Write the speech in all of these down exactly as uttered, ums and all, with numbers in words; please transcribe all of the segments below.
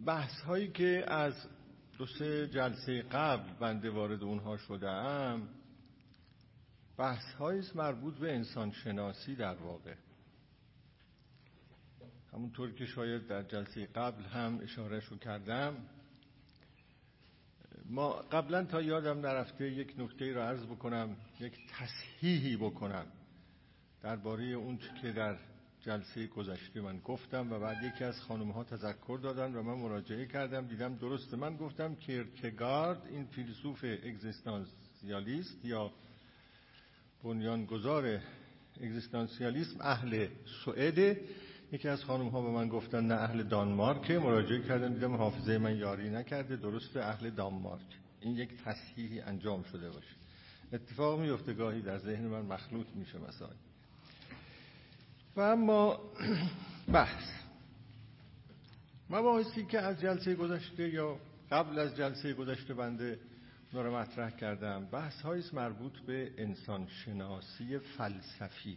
بحث هایی که از دو سه جلسه قبل بنده وارد اونها شدم بحث هایی است مربوط به انسان شناسی. در واقع همونطور که شاید در جلسه قبل هم اشاره شو کردم، ما قبلا تا یادم نرفته یک نکته را عرض بکنم، یک تصحیحی بکنم درباره اون که در جلسه گذشته من گفتم و بعد یکی از خانم ها تذکر دادن و من مراجعه کردم، دیدم درسته. من گفتم کیرکگارد، این فیلسوف اگزیستانسیالیست یا بنیانگذار اگزیستانسیالیسم، اهل سوئده. یکی از خانم ها به من گفتن نه اهل دانمارک. مراجعه کردم دیدم حافظه من یاری نکرده، درسته اهل دانمارک. این یک تصحیحی انجام شده باشه. اتفاق میفته گاهی در ذهن من مخلوط میشه مسائل. و اما بحث مباحثی که از جلسه گذشته یا قبل از جلسه گذشته بنده اونا رو مطرح کردم، بحث هایی است مربوط به انسان شناسی فلسفی.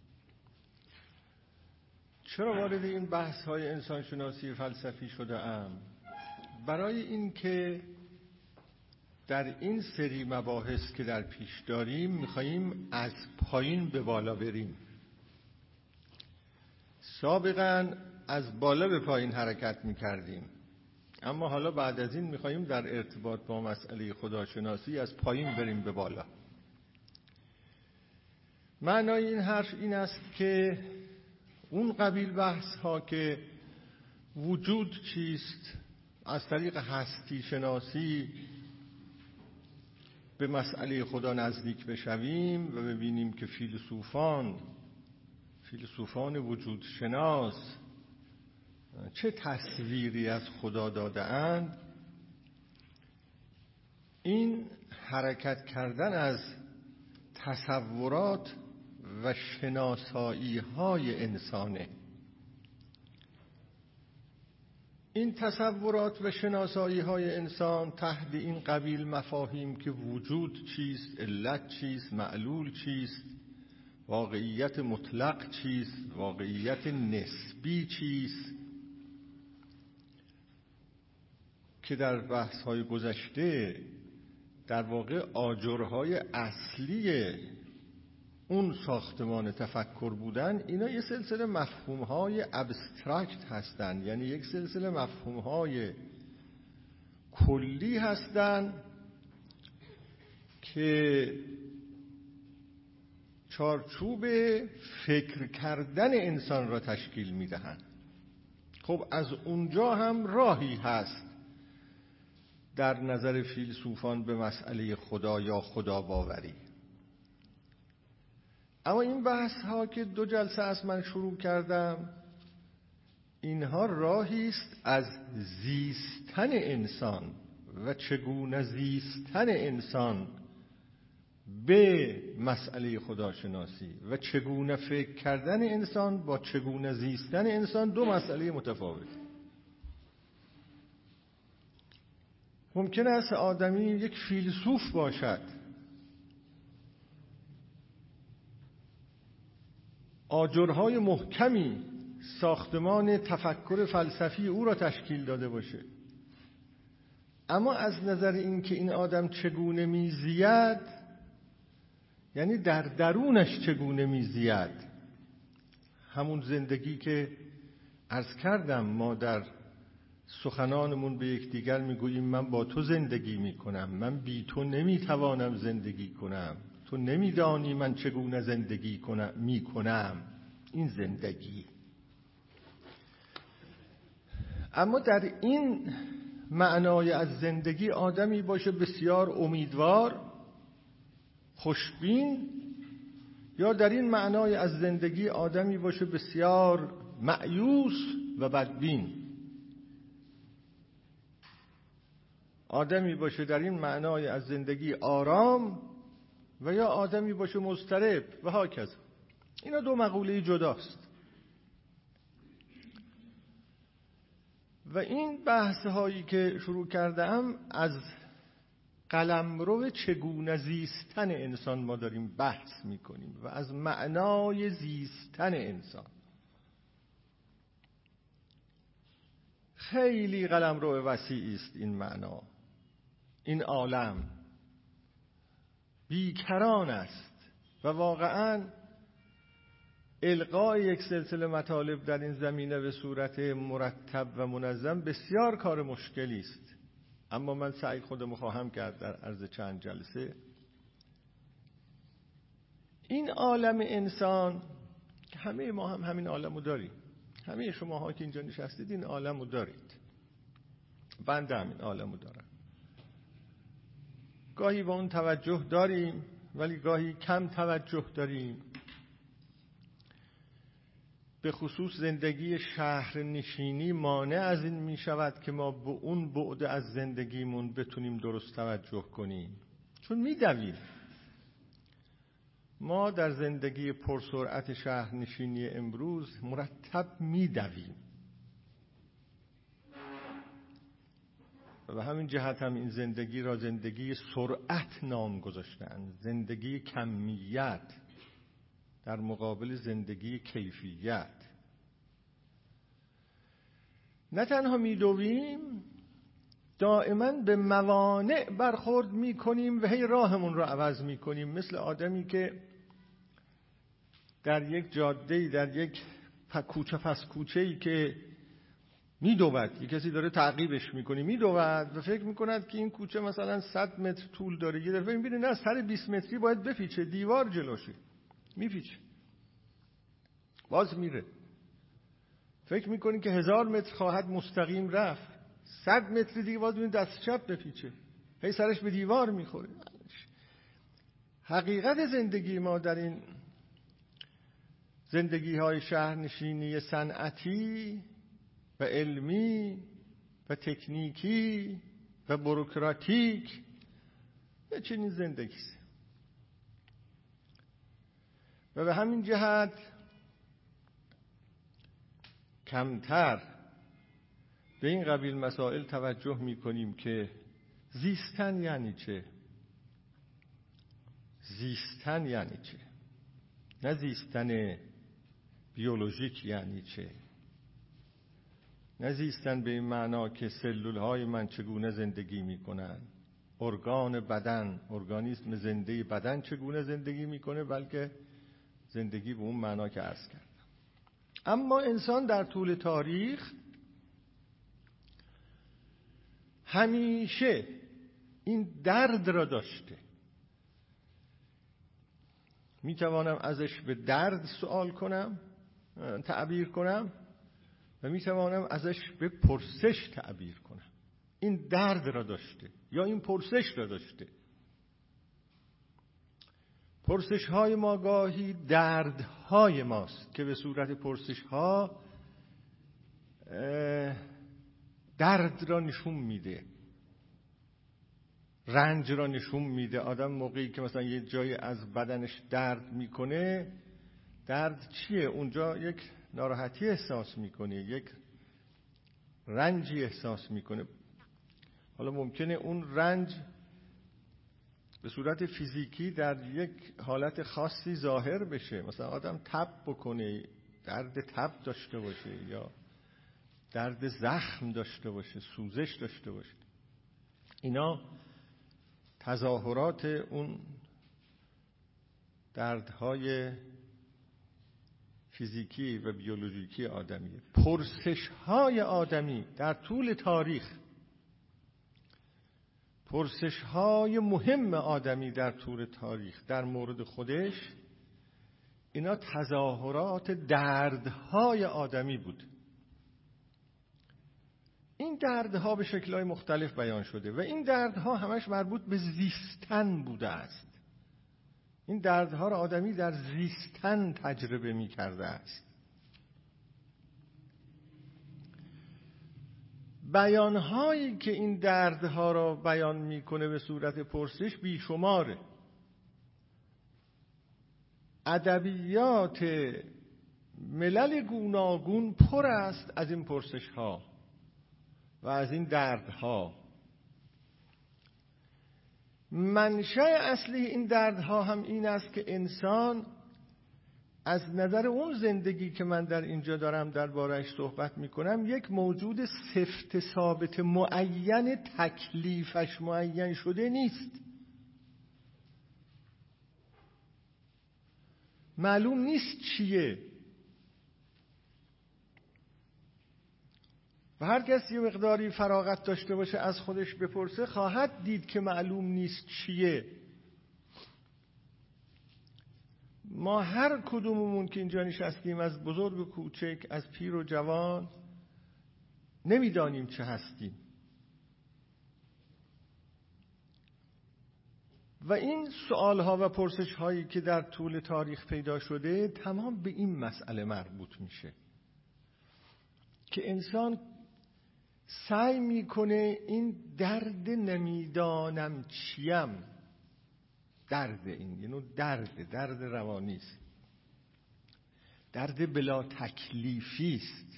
چرا وارد این بحث های انسان شناسی فلسفی شده ام؟ برای این که در این سری مباحث که در پیش داریم میخواییم از پایین به بالا بریم. سابقا از بالا به پایین حرکت میکردیم، اما حالا بعد از این میخواییم در ارتباط با مسئله خداشناسی از پایین بریم به بالا. معنای این حرف این است که اون قبیل بحث ها که وجود چیست، از طریق هستی شناسی به مسئله خدا نزدیک بشویم و ببینیم که فیلسوفان فیلسوفان وجود شناس چه تصویری از خدا داده اند، این حرکت کردن از تصورات و شناسایی های انسانه. این تصورات و شناسایی های انسان تحت این قبیل مفاهیم که وجود چیست، علت چیست، معلول چیست، واقعیت مطلق چیست، واقعیت نسبی چیست، که در بحث های گذشته در واقع آجرهای اصلی اون ساختمان تفکر بودن، اینا یه سلسله مفهوم‌های ابسترکت هستند، یعنی یک سلسله مفهوم‌های کلی هستند که چارچوب فکر کردن انسان را تشکیل می‌دهند. خب از اونجا هم راهی هست در نظر فیلسوفان به مسئله خدا یا خدا باوری. اما این بحث ها که دو جلسه از من شروع کردم، اینها راهی است از زیستن انسان و چگونه زیستن انسان به مسئله خداشناسی و چگونه فکر کردن انسان با چگونه زیستن انسان دو مسئله متفاوت. ممکن است آدمی یک فیلسوف باشد، آجرهای محکمی ساختمان تفکر فلسفی او را تشکیل داده باشه، اما از نظر این که این آدم چگونه میزید، یعنی در درونش چگونه میزید، همون زندگی که عرض کردم ما در سخنانمون به یکدیگر میگوییم من با تو زندگی میکنم، من بی تو نمیتوانم زندگی کنم، تو نمیدانی من چگونه زندگی کنم میکنم. این زندگی. اما در این معنای از زندگی آدمی باشه بسیار امیدوار، خوشبین، یا در این معنای از زندگی آدمی باشه بسیار مایوس و بدبین. آدمی باشه در این معنای از زندگی آرام و یا آدمی باشه مضطرب و هاکذا. اینا دو مقوله جداست. و این بحث هایی که شروع کردم از قلمرو چگونه زیستن انسان ما داریم بحث میکنیم و از معنای زیستن انسان. خیلی قلمرو وسیعی است این معنا. این عالم بیکران است و واقعاً القای یک سلسله مطالب در این زمینه به صورت مرتب و منظم بسیار کار مشکلی است، اما من سعی خودم خواهم کرد در عرض چند جلسه. این عالم انسان که همه ما هم همین عالمو داریم، همه شما ها که اینجا نشستید این عالمو دارید، بنده هم این عالمو دارم. گاهی با اون توجه داریم ولی گاهی کم توجه داریم. به خصوص زندگی شهر نشینی مانع از این می شود که ما به اون بعد از زندگیمون بتونیم درست توجه کنیم، چون می دویم. ما در زندگی پرسرعت شهر نشینی امروز مرتب می دویم و به همین جهت هم این زندگی را زندگی سرعت نام گذاشتند، زندگی کمیت در مقابل زندگی کیفیت. نه تنها میدویم، دائما به موانع برخورد میکنیم و هی راهمون رو عوض میکنیم، مثل آدمی که در یک جاده‌ای، در یک کوچه پس کوچه‌ای که میدود، یک کسی داره تعقیبش میکنه، میدود و فکر میکند که این کوچه مثلا صد متر طول داره، یه دفعه میبینه نه، سر بیست متری باید بپیچه، دیوار جلوشه، میپیچه، باز میره. فکر میکنی که هزار متر خواهد مستقیم رفت، صد متر دیگه باز میبینی دست چپ بپیچه، هی سرش به دیوار میخوره. حقیقت زندگی ما در این زندگی های شهرنشینی صنعتی و علمی و تکنیکی و بوروکراتیک یه چنین زندگی است و به همین جهت کمتر به این قبیل مسائل توجه میکنیم که زیستن یعنی چه؟ زیستن یعنی چه؟ نه زیستن بیولوژیک یعنی چه؟ نه زیستن به این معنا که سلول های من چگونه زندگی میکنن، ارگان بدن، ارگانیسم زنده بدن چگونه زندگی میکنه، بلکه زندگی به اون معنا که عرض کردم. اما انسان در طول تاریخ همیشه این درد را داشته. میتوانم ازش به درد سوال کنم، تعبیر کنم، و میتوانم ازش به پرسش تعبیر کنم. این درد را داشته یا این پرسش را داشته. پرسش های ما گاهی درد های ماست که به صورت پرسش ها درد را نشون میده، رنج را نشون میده. آدم موقعی که مثلا یه جایی از بدنش درد میکنه، درد چیه؟ اونجا یک ناراحتی احساس میکنه، یک رنجی احساس میکنه. حالا ممکنه اون رنج به صورت فیزیکی در یک حالت خاصی ظاهر بشه، مثلا آدم تب بکنه، درد تب داشته باشه یا درد زخم داشته باشه، سوزش داشته باشه. اینا تظاهرات اون دردهای فیزیکی و بیولوژیکی آدمیه. پرسش‌های آدمی در طول تاریخ، پرسش‌های مهم آدمی در طول تاریخ در مورد خودش، اینا تظاهرات دردهای آدمی بود. این دردها به شکل‌های مختلف بیان شده و این دردها همش مربوط به زیستن بوده است. این دردها را آدمی در زیستن تجربه می کرده است. بیانهایی که این دردها را بیان میکنه به صورت پرسش بیشماره. ادبیات ملل گوناگون پر است از این پرسش ها و از این دردها. منشأ اصلی این دردها هم این است که انسان از نظر اون زندگی که من در اینجا دارم درباره‌اش صحبت میکنم یک موجود سفت ثابت معین تکلیفش معین شده نیست. معلوم نیست چیه و هر کس یه مقداری فراغت داشته باشه از خودش بپرسه خواهد دید که معلوم نیست چیه. ما هر کدوممون که اینجا نشستیم، از بزرگ و کوچک، از پیر و جوان، نمیدانیم چه هستیم و این سوالها و پرسش‌هایی که در طول تاریخ پیدا شده تمام به این مسئله مربوط میشه که انسان سعی میکنه این درد نمیدانم چیم، درد این یه نوع درد درد روانی است، درد بلا تکلیفی است،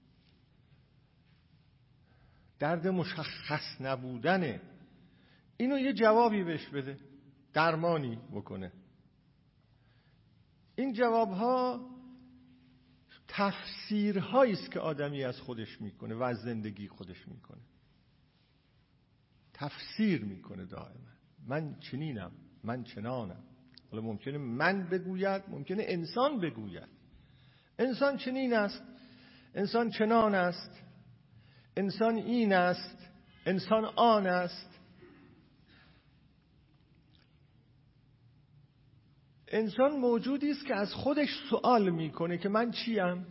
درد مشخص نبودنه، اینو یه جوابی بهش بده، درمانی بکنه. این جوابها تفسیرهایی است که آدمی از خودش میکنه و از زندگی خودش میکنه. تفسیر میکنه دائما. من چنینم، من چنانم. حالا ممکنه من بگوید، ممکنه انسان بگوید. انسان چنین است، انسان چنان است، انسان این است، انسان آن است. انسان موجودی است که از خودش سوال میکنه که من چیم؟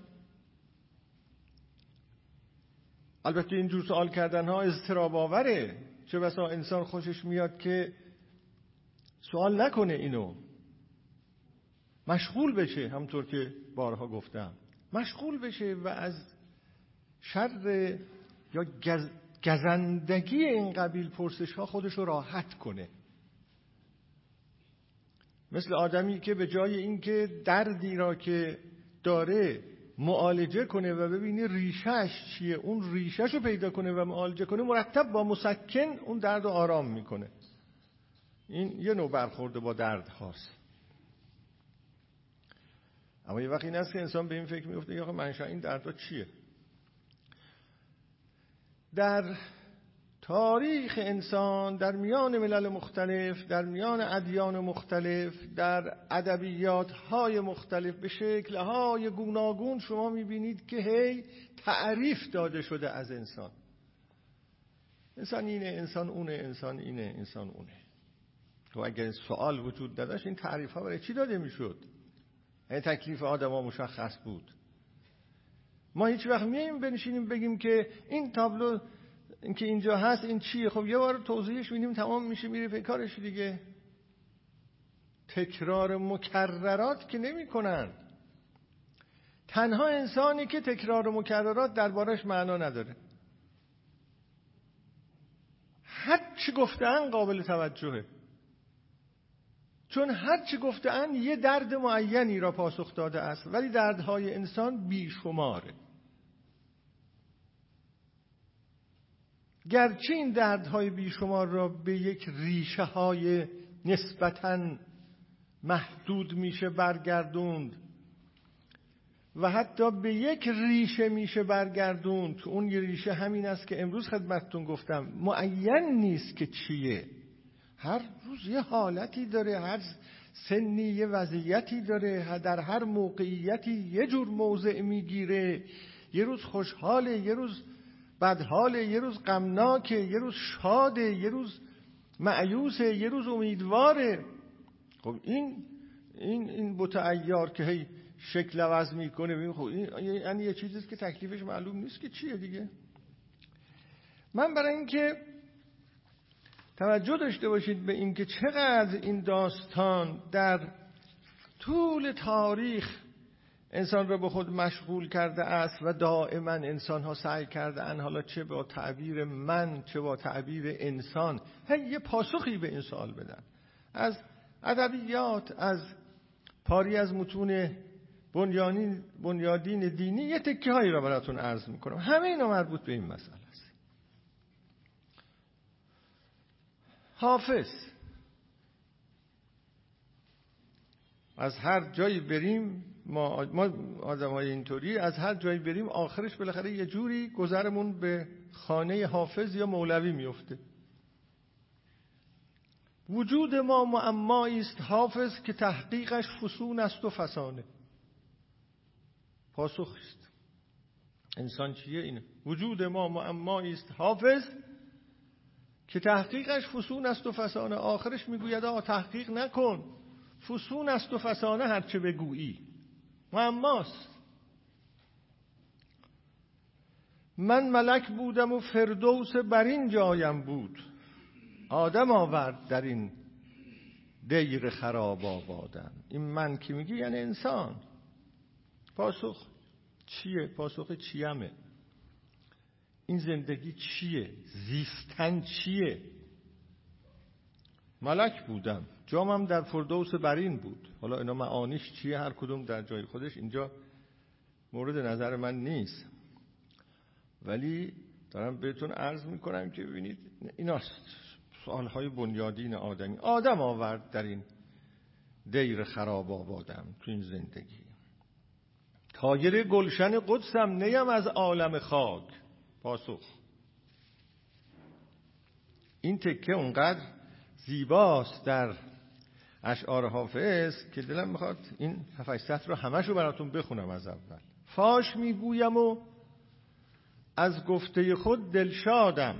البته اینجور سوال کردن ها اضطراب آوره. چه بسا انسان خوشش میاد که سوال نکنه، اینو مشغول بشه، همطور که بارها گفتم مشغول بشه و از شر یا گز... گزندگی این قبیل پرسش ها خودش رو راحت کنه. مثل آدمی که به جای اینکه دردی را که داره معالجه کنه و ببینه ریشهش چیه، اون ریشهش رو پیدا کنه و معالجه کنه، مرتب با مسکن اون درد رو آرام میکنه. این یه نوع برخورده با درد هاست. اما یه وقت این است که انسان به این فکر میفته که آقا منشأ این دردها چیه؟ در تاریخ انسان، در میان ملل مختلف، در میان ادیان مختلف، در ادبیات‌های مختلف، به شکل‌های گوناگون شما می‌بینید که هی تعریف داده شده از انسان. انسان اینه، انسان اونه، انسان اینه، انسان اونه. تو اگر سوال وجود نداشت این تعریف‌ها برای چی داده می‌شد؟ این تکلیف آدم‌ها مشخص بود. ما هیچ وقت میایم بنشینیم بگیم که این تابلو این که اینجا هست این چیه؟ خب یه بار توضیحش میدیم تمام میشه، میره به کارش دیگه. تکرار مکررات که نمی کنن. تنها انسانی که تکرار مکررات دربارش معنا نداره. هر چی گفتن قابل توجهه، چون هر چی گفتن یه درد معینی را پاسخ داده است، ولی دردهای انسان بیشماره. گرچه این دردهای بیشمار را به یک ریشه های نسبتاً محدود میشه برگردوند و حتی به یک ریشه میشه برگردوند، تو اون یه ریشه همین است که امروز خدمتتون گفتم، معین نیست که چیه. هر روز یه حالتی داره، هر سنی یه وضعیتی داره، در هر موقعیتی یه جور موضع میگیره. یه روز خوشحاله، یه روز بدحاله، یه روز غمناکه، یه روز شاده، یه روز مایوسه، یه روز امیدواره. خب این این این بت عیار که هی شکل عوض میکنه، خب این یعنی یه چیزیست که تکلیفش معلوم نیست که چیه دیگه. من برای اینکه توجه داشته باشید به اینکه چقدر این داستان در طول تاریخ انسان را به خود مشغول کرده است و دائما انسان ها سعی کرده ان، حالا چه با تعبیر من چه با تعبیر انسان، هی یه پاسخی به این سوال بدن. از ادبیات، از پاری از متون بنیادین بنیادین دینی یه تکه هایی را براتون عرض میکنم. همه اینا مربوط به این مسئله است. حافظ از هر جایی بریم ما ما آدمای اینطوری از هر جایی بریم آخرش بالاخره یه جوری گذرمون به خانه حافظ یا مولوی میفته. وجود ما معمایی است حافظ که تحقیقش فسون است و فسانه. پاسخ است انسان چیه اینه؟ وجود ما معمایی است حافظ که تحقیقش فسون است و فسانه. آخرش میگوید آقا تحقیق نکن، فسون است و فسانه هرچه بگویی معماست. من ملک بودم و فردوس بر این جایم بود، آدم آورد در این دیر خراب آبادم. این من که میگی یعنی انسان. پاسخ چیه؟ پاسخ چیمه. این زندگی چیه؟ زیستن چیه؟ ملک بودم، جامم در فردوس برین بود. حالا اینا معانیش چیه؟ هر کدوم در جای خودش اینجا مورد نظر من نیست، ولی دارم بهتون عرض میکنم که ببینید ایناست سوالهای بنیادین آدمی. آدم آورد در این دیر خراب آبادم تو این زندگی. تایر گلشن قدسم نیم از عالم خاک. پاسخ این تکه اونقدر زیباست در اشعار حافظ که دلم میخواد این هفت سطر رو همشو براتون بخونم از اول. فاش میگویم و از گفته خود دلشادم،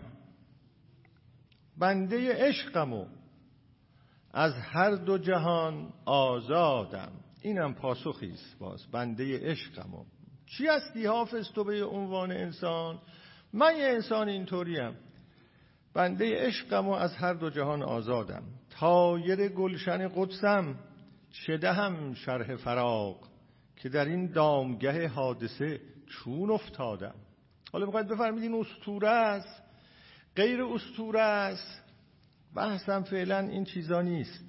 بنده عشقم و از هر دو جهان آزادم. اینم پاسخی است باز، بنده عشقم. و چی هستی حافظ تو به عنوان انسان؟ من یه انسان اینطوریم، بنده عشقم و از هر دو جهان آزادم. طایر گلشن قدسم چه دهم شرح فراق، که در این دامگه حادثه چون افتادم. حالا میخواید بفرمید این اسطوره است غیر اسطوره است؟ بحثم فعلا این چیزا نیست.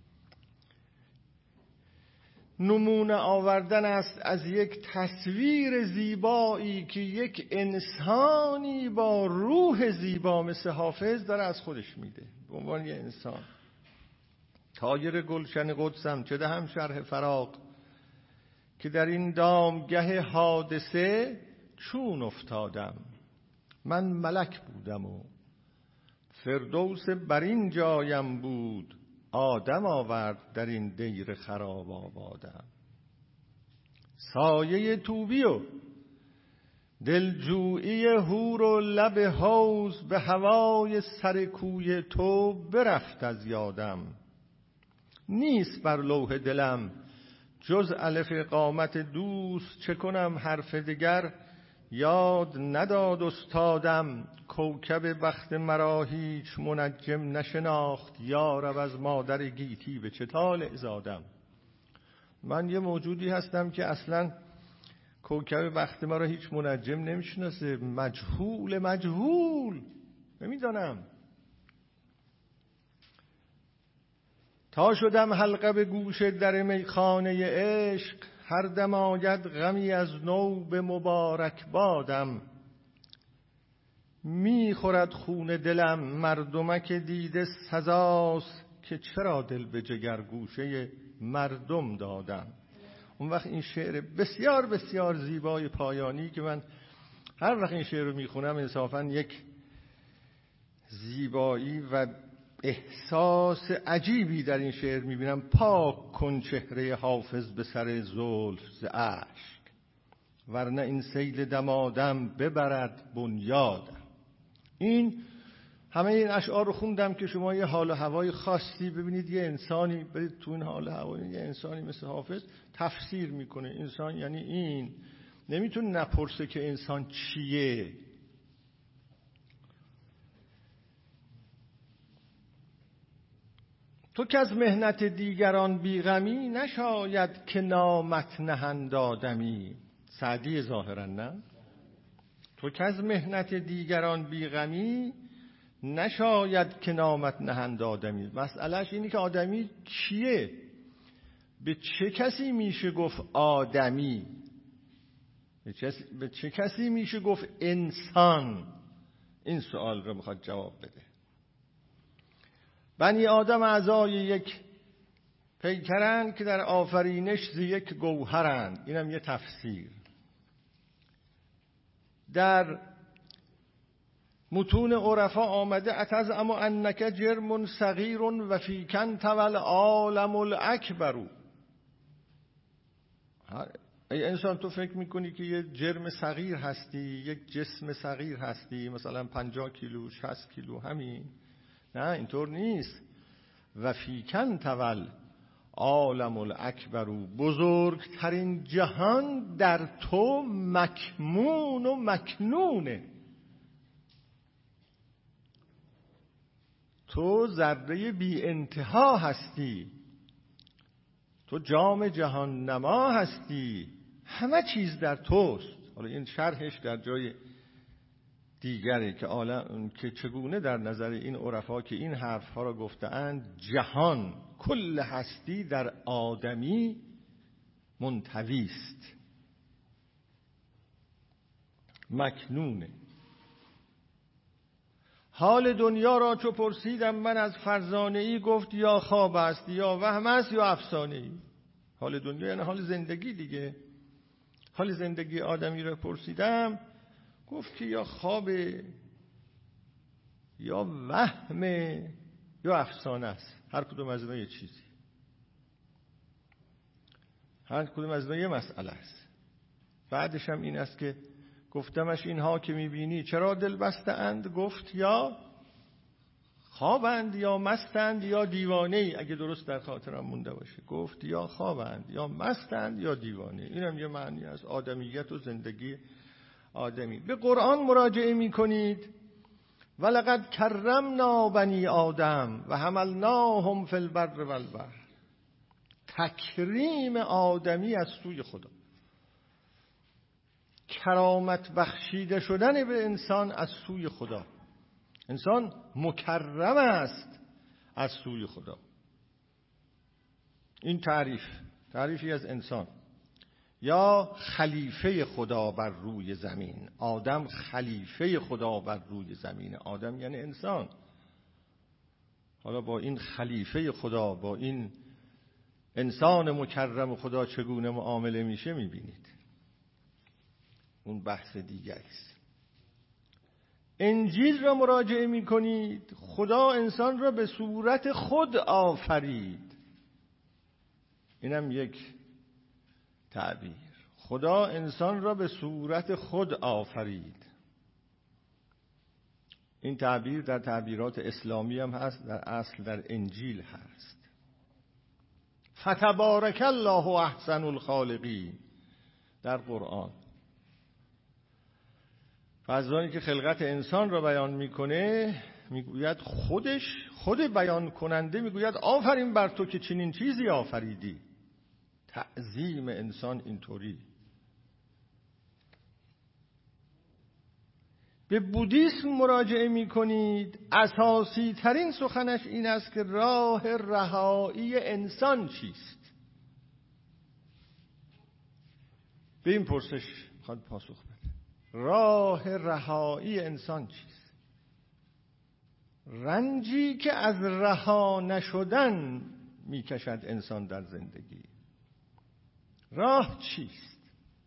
نمونه آوردن است از یک تصویر زیبایی که یک انسانی با روح زیبا مثل حافظ داره از خودش میده به عنوان یه انسان. طایر گلشن قدسم چه دهم شرح فراق، که در این دامگه حادثه چون افتادم. من ملک بودم و فردوس بر این جایم بود، آدم آورد در این دیر خراب آبادم. سایه طوبی و دلجویی حور و لب حوض، به هوای سر کوی تو برفت از یادم. نیست بر لوح دلم جز الف قامت دوست، چه کنم حرف دگر یاد نداد استادم. کوکب بخت مرا هیچ منجم نشناخت، یارب از مادر گیتی به چه طالع زادم. من یه موجودی هستم که اصلا کوکب بخت مرا هیچ منجم نمیشناسه، مجهول مجهول نمیدانم. تا شدم حلقه به گوش در میخانه عشق، هر دم آید غمی از نو به مبارک بادم. میخورد خون دلم مردمک دیده سزاست، که چرا دل به جگر گوشه مردم دادم. اون وقت این شعر بسیار بسیار زیبای پایانی که من هر وقت این شعر رو میخونم انصافاً یک زیبایی و احساس عجیبی در این شعر میبینم. پاک کن چهره حافظ به سر زلف ز اشک، ورنه این سیل دمادم ببرد بنیادم. این همه این اشعار رو خوندم که شما یه حال و هوای خاصی ببینید. یه انسانی برید تو این حال و هوای یه انسانی مثل حافظ تفسیر میکنه. انسان یعنی این، نمیتونه نپرسه که انسان چیه. تو که از مهنت دیگران بیغمی، نشاید که نامت نهند آدمی. سعدی ظاهرا نه؟ تو که از مهنت دیگران بیغمی، نشاید که نامت نهند آدمی. مسئلهش اینه که آدمی کیه؟ به چه کسی میشه گفت آدمی؟ به چه کسی میشه گفت انسان؟ این سوال رو میخواد جواب بده. بنی آدم اعضای یک پیکرند که در آفرینش ز یک گوهرند. اینم یه تفسیر. در متون عرفا آمده اتز اما انک جرم صغیر و فیکن تول عالم الاکبر. ای انسان تو فکر میکنی که یه جرم صغیر هستی، یک جسم صغیر هستی، مثلا پنجاه کیلو شصت کیلو همین؟ نه اینطور نیست. و فیکن تول عالم الاکبر، بزرگترین جهان در تو مکمون و مکنونه. تو ذره بی انتها هستی، تو جام جهان نما هستی، همه چیز در توست. حالا این شرحش در جای دیگره که عالم که چگونه در نظر این عرفا که این حرفها را گفته‌اند جهان کل هستی در آدمی منطوی است، مکنونه. حال دنیا را چو پرسیدم من از فرزانه ای، گفت یا خواب است یا وهم است یا افسانه ای. حال دنیا یعنی حال زندگی دیگه. حال زندگی آدمی را پرسیدم، گفت که یا خواب یا وهم یا افسانه است. هر کدوم از اینا یه چیزی، هر کدوم از اینا یه مسئله است. بعدش هم این است که گفتمش اینها که میبینی چرا دل بسته اند؟ گفت یا خوابند یا مستند یا دیوانه ای. اگه درست در خاطرم مونده باشه گفت یا خوابند یا مستند یا دیوانه. اینم یه معنی از آدمیت و زندگی آدمی. به قرآن مراجعه میکنید ولقد کرمنا بنی آدم و حملناهم فی البر والبحر. تکریم آدمی از سوی خدا، کرامت بخشیده شدن به انسان از سوی خدا. انسان مکرم است از سوی خدا. این تعریف تعریفی از انسان. یا خلیفه خدا بر روی زمین. آدم خلیفه خدا بر روی زمین. آدم یعنی انسان. حالا با این خلیفه خدا، با این انسان مکرم خدا چگونه معامله میشه میبینید. اون بحث دیگری است. انجیل را مراجعه میکنید، خدا انسان را به صورت خود آفرید. اینم یک تعبیر. خدا انسان را به صورت خود آفرید. این تعبیر در تعبیرات اسلامی هم هست، در اصل در انجیل هست. فتبارک الله احسن الخالقین در قرآن. فضایی که خلقت انسان را بیان میکنه میگوید خودش خود بیان کننده میگوید آفرین بر تو که چنین چیزی آفریدی. تعظیم انسان اینطوری. به بودیسم مراجعه میکنید، اساسی ترین سخنش این است که راه رهایی انسان چیست. به این پرسش میخواد پاسخ بده. راه رهایی انسان چیست؟ رنجی که از رها نشدن میکشد انسان در زندگی. راه چیست؟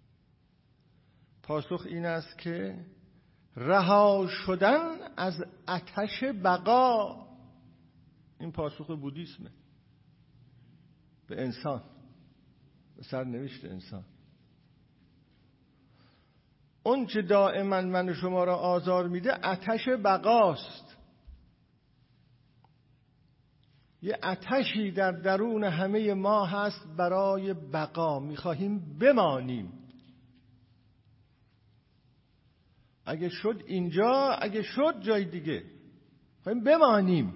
پاسخ این است که رها شدن از آتش بقا. این پاسخ بودیسمه به انسان، به سرنوشت انسان. اون چه دائما من و شما را آزار میده آتش بقاست. یه آتشی در درون همه ما هست برای بقا. میخواهیم بمانیم. اگه شد اینجا، اگه شد جای دیگه، میخواهیم بمانیم.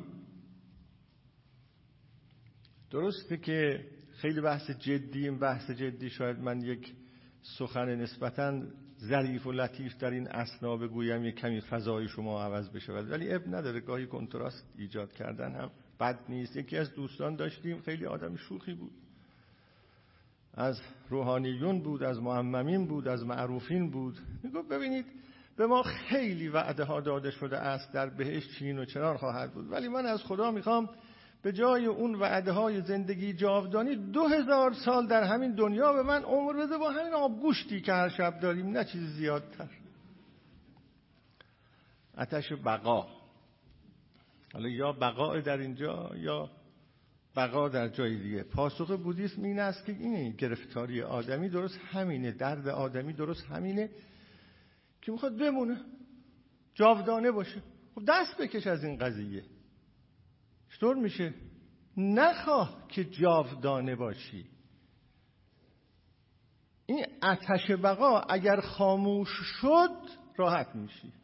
درسته که خیلی بحث جدی، این بحث جدی شاید من یک سخن نسبتاً ظریف و لطیف در این اثنا بگویم، یک کمی فضای شما عوض بشه، ولی اب نداره. گاهی کنتراست ایجاد کردن هم بد نیست. یکی از دوستان داشتیم، خیلی آدم شوخی بود، از روحانیون بود، از معممین بود، از معروفین بود. میگفت ببینید به ما خیلی وعده ها داده شده است در بهشت چین و چنان خواهد بود، ولی من از خدا میخوام به جای اون وعده های زندگی جاودانی دو هزار سال در همین دنیا به من عمر بده با همین آبگوشتی که هر شب داریم، نه چیز زیادتر. آتش بقا، حالا یا بقا در اینجا یا بقا در جای دیگه. پاسخ بودیسم این است که اینه، گرفتاری آدمی درست همینه، درد آدمی درست همینه که میخواد بمونه، جاودانه باشه. خب دست بکش از این قضیه. چطور میشه؟ نخواه که جاودانه باشی. این آتش بقا اگر خاموش شد راحت میشی.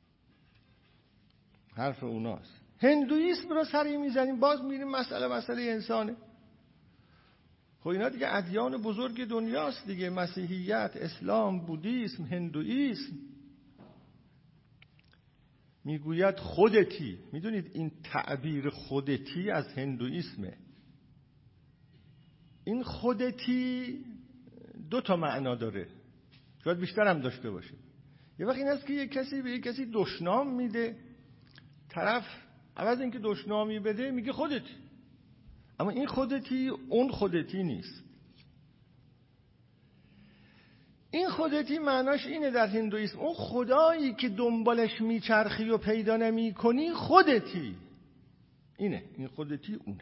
حرف اوناست. هندویسم رو سری میزنیم، باز میریم مسئله مسئله انسانه. خب اینا دیگه ادیان بزرگ دنیاست دیگه، مسیحیت، اسلام، بودیسم، هندویسم. میگوید خودتی. میدونید این تعبیر خودتی از هندویسمه. این خودتی دو تا معنا داره، شاید بیشتر هم داشته باشه. یه وقت این است که یک کسی به یک کسی دشنام میده، طرف عوض اینکه دشنامی بده میگه خودتی. اما این خودتی اون خودتی نیست. این خودتی معناش اینه در هندویسم، اون خدایی که دنبالش میچرخی و پیدا نمی کنی خودتی. اینه، این خودتی اونه.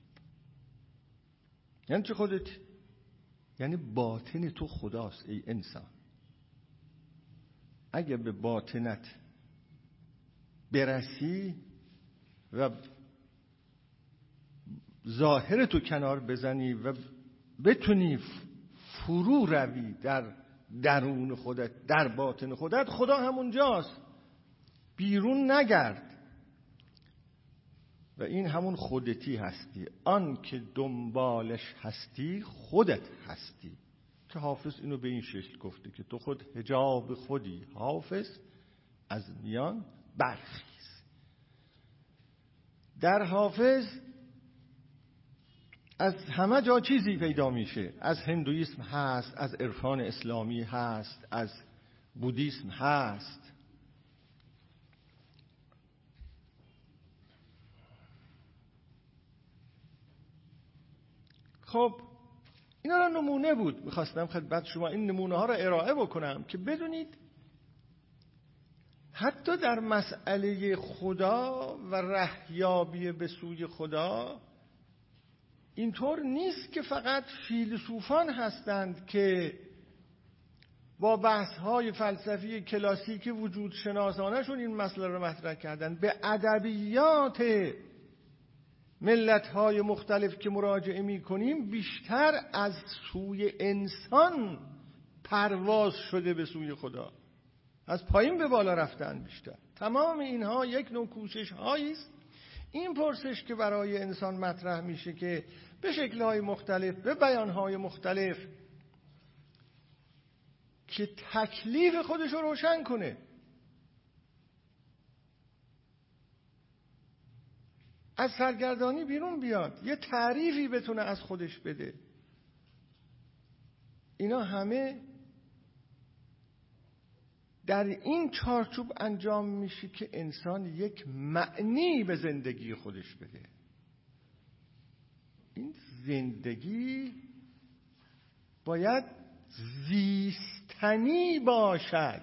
یعنی چه خودتی؟ یعنی باطن تو خداست ای انسان. اگه به باطنت برسی و ظاهر تو کنار بزنی و بتونی فرو روی در درون خودت، در باطن خودت، خدا همونجاست، بیرون نگرد. و این همون خودتی هستی، آن که دنبالش هستی خودت هستی. که حافظ اینو به این شکل گفته که تو خود حجاب خودی حافظ، از میان برخیز. در حافظ از همه جا چیزی پیدا میشه. از هندویسم هست، از عرفان اسلامی هست، از بودیسم هست. خب اینا را نمونه بود، میخواستم خدمت شما این نمونه ها را ارائه بکنم که بدونید حتی در مسئله خدا و رهیابی به سوی خدا اینطور نیست که فقط فیلسوفان هستند که با بحث‌های فلسفی کلاسیک وجود شناسانشون این مسئله رو مطرح کردن. به ادبیات ملت‌های مختلف که مراجعه می‌کنیم بیشتر از سوی انسان پرواز شده به سوی خدا، از پایین به بالا رفتن بیشتر. تمام اینها یک نوع کوشش‌هایی است. این پرسش که برای انسان مطرح میشه که به شکل‌های مختلف، به بیان‌های مختلف، که تکلیف خودش رو روشن کنه، از سرگردانی بیرون بیاد، یه تعریفی بتونه از خودش بده. اینا همه در این چارچوب انجام میشه که انسان یک معنی به زندگی خودش بده. این زندگی باید زیستنی باشد.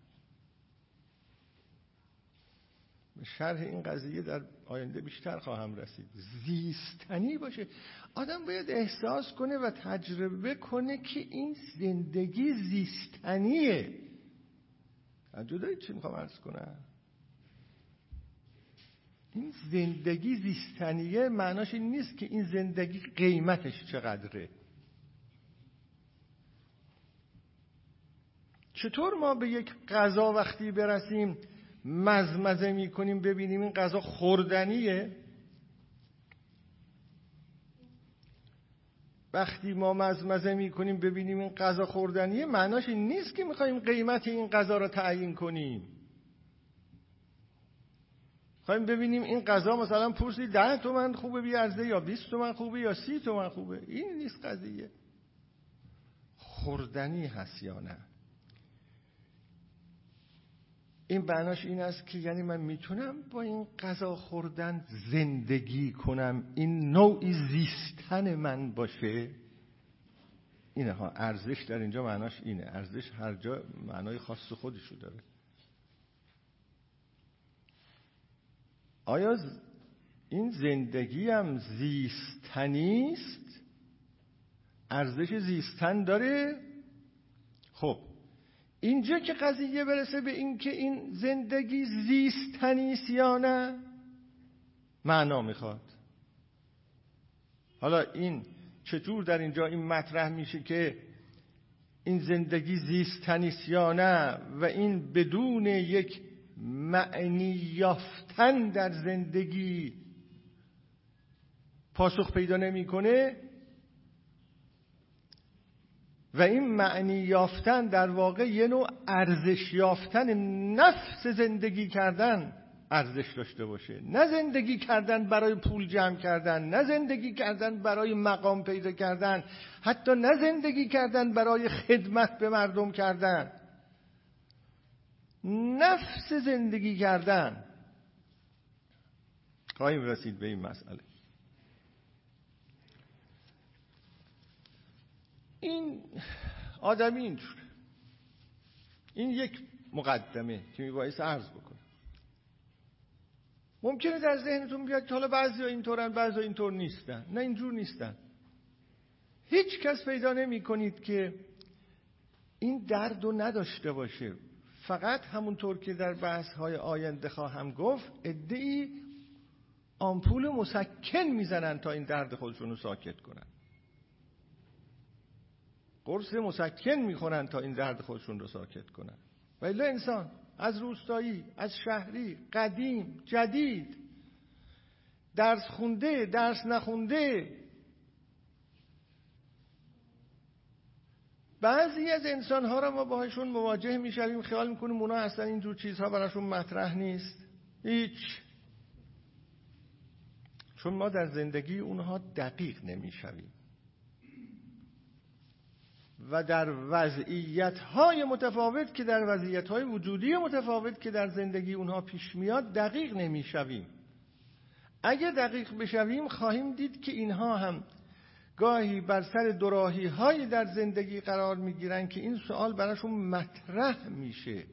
شرح این قضیه در آینده بیشتر خواهم رسید. زیستنی باشه. آدم باید احساس کنه و تجربه کنه که این زندگی زیستنیه. جدایی چی میخوام عرض کنم؟ این زندگی زیستنیه معناش این نیست که این زندگی قیمتش چقدره. چطور ما به یک غذا وقتی برسیم مزمزه میکنیم ببینیم این غذا خوردنیه؟ وقتی ما مزمزه میکنیم ببینیم این غذا خوردنیه معناش این نیست که میخوایم قیمت این غذا رو تعیین کنیم. خواهیم ببینیم این غذا مثلا پرسی ده تومن خوبه بیارزه یا بیست تومن خوبه یا سی تومن خوبه. این نیست قضیه. خوردنی هست یا نه؟ این معناش این است که یعنی من میتونم با این غذا خوردن زندگی کنم، این نوعی زیستن من باشه. اینه ها ارزش در اینجا معناش اینه. ارزش هر جا معنای خاص خودشو داره. آیا این زندگی هم زیستنی است؟ ارزش زیستن داره؟ خب اینجا که قضیه برسه به این که این زندگی زیستنی است یا نه، معنا میخواد. حالا این چطور در اینجا این مطرح میشه که این زندگی زیستنی است یا نه و این بدون یک معنی یافتن در زندگی پاسخ پیدا نمیکنه و این معنی یافتن در واقع یه نوع ارزش یافتن نفس زندگی کردن ارزش داشته باشه، نه زندگی کردن برای پول جمع کردن، نه زندگی کردن برای مقام پیدا کردن، حتی نه زندگی کردن برای خدمت به مردم کردن. نفس زندگی کردن. خواهیم رسید به این مسئله. این آدمی اینجوره. این یک مقدمه که میبایست عرض بکنه. ممکنه در ذهنتون بیاد که حالا بعضی ها اینطورن بعضی ها اینطور نیستن. نه اینجور نیستن. هیچ کس پیدا نمی کنید که این درد رو نداشته باشه. فقط همونطور که در بحث های آینده خواهم گفت عده‌ای آمپول مسکن میزنن تا این درد خودشون رو ساکت کنن. قرص مسکن میخورن تا این درد خودشون رو ساکت کنن. ولی انسان از روستایی، از شهری، قدیم، جدید، درس خونده، درس نخونده، بعضی از انسان‌ها را ما باهاشون مواجه میشویم خیال میکنیم اونا اصلا اینجور چیزها براشون مطرح نیست. هیچ. چون ما در زندگی اونها دقیق نمیشویم و در وضعیت‌های متفاوت که در وضعیت‌های وجودی متفاوت که در زندگی اونها پیش میاد دقیق نمیشویم. اگه دقیق بشویم خواهیم دید که اینها هم گاهی بر سر دوراهی‌های در زندگی قرار میگیرن که این سوال براشون مطرح میشه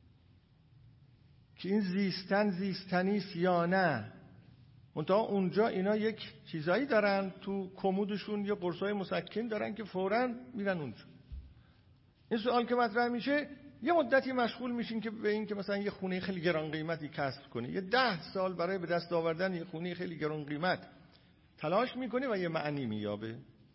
که این زیستن زیستنیست یا نه. منتها اونجا اینا یک چیزایی دارن تو کمودشون، یا قرصای مسکن دارن که فوراً میرن اونجا. این سوال که مطرح میشه یه مدتی مشغول میشین که به این که مثلا یه خونه خیلی گران قیمتی کسب کنی، یه ده سال برای به دست آوردن یه خونه خیلی گران قیمت تلاش میکنه و یه معنی مییابه.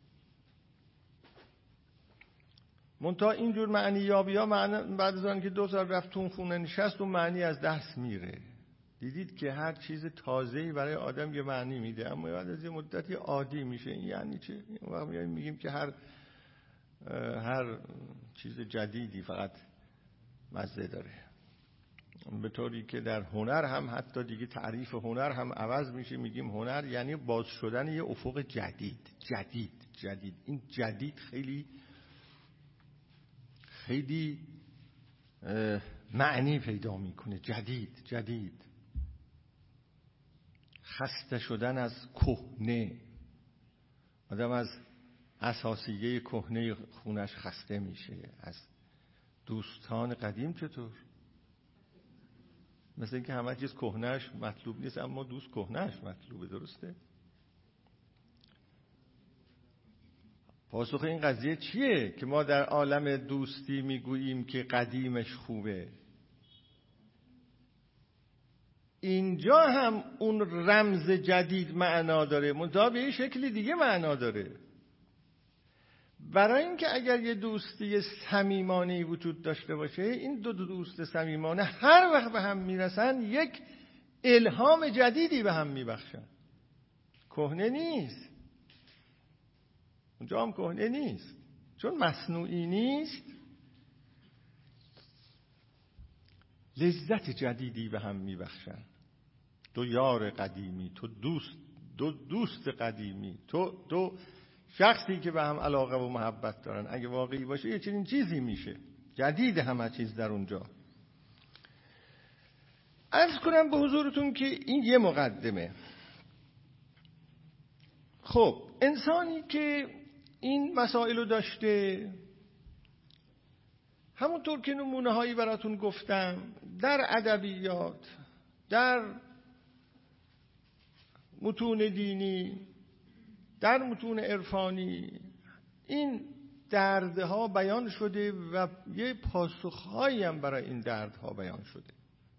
منتها اینجور معنی یابی ها بعد از آن که دو سال رفت اون خونه نشست اون معنی از دست میره. دیدید که هر چیز تازه‌ای برای آدم یه معنی میده اما بعد از یه مدتی عادی میشه. این یعنی چه؟ این وقت میگیم که هر هر چیز جدیدی فقط مزه داره. به طوری که در هنر هم حتی دیگه تعریف هنر هم عوض میشه، میگیم هنر یعنی باز شدن یه افق جدید. جدید جدید این جدید خیلی خیلی معنی پیدا میکنه. جدید جدید خسته شدن از کهنه. آدم از اساسیه کهنه خونش خسته میشه. از دوستان قدیم چطور؟ مثل اینکه همه چیز کهنهش مطلوب نیست اما دوست کهنهش مطلوبه. درسته؟ پاسخ این قضیه چیه که ما در عالم دوستی میگوییم که قدیمش خوبه؟ اینجا هم اون رمز جدید معنا داره، منتها به یه شکلی دیگه معنا داره. برای اینکه اگر یه دوستی صمیمانه‌ای وجود داشته باشه، این دو دوست صمیمانه هر وقت به هم میرسن یک الهام جدیدی به هم میبخشن. کهنه نیست. اونجا هم کهنه نیست چون مصنوعی نیست. لذت جدیدی به هم میبخشن. دو یار قدیمی، تو دوست، دو دوست قدیمی، تو دو شخصی که به هم علاقه و محبت دارن. اگه واقعی باشه یه چنین چیزی میشه. جدید همه چیز در اونجا. عرض کنم به حضورتون که این یه مقدمه. خب انسانی که این مسائل رو داشته، همونطور که نمونه هایی براتون گفتم، در ادبیات، در متون دینی، در متون عرفانی، این دردها بیان شده و یه پاسخهایی هم برای این دردها بیان شده.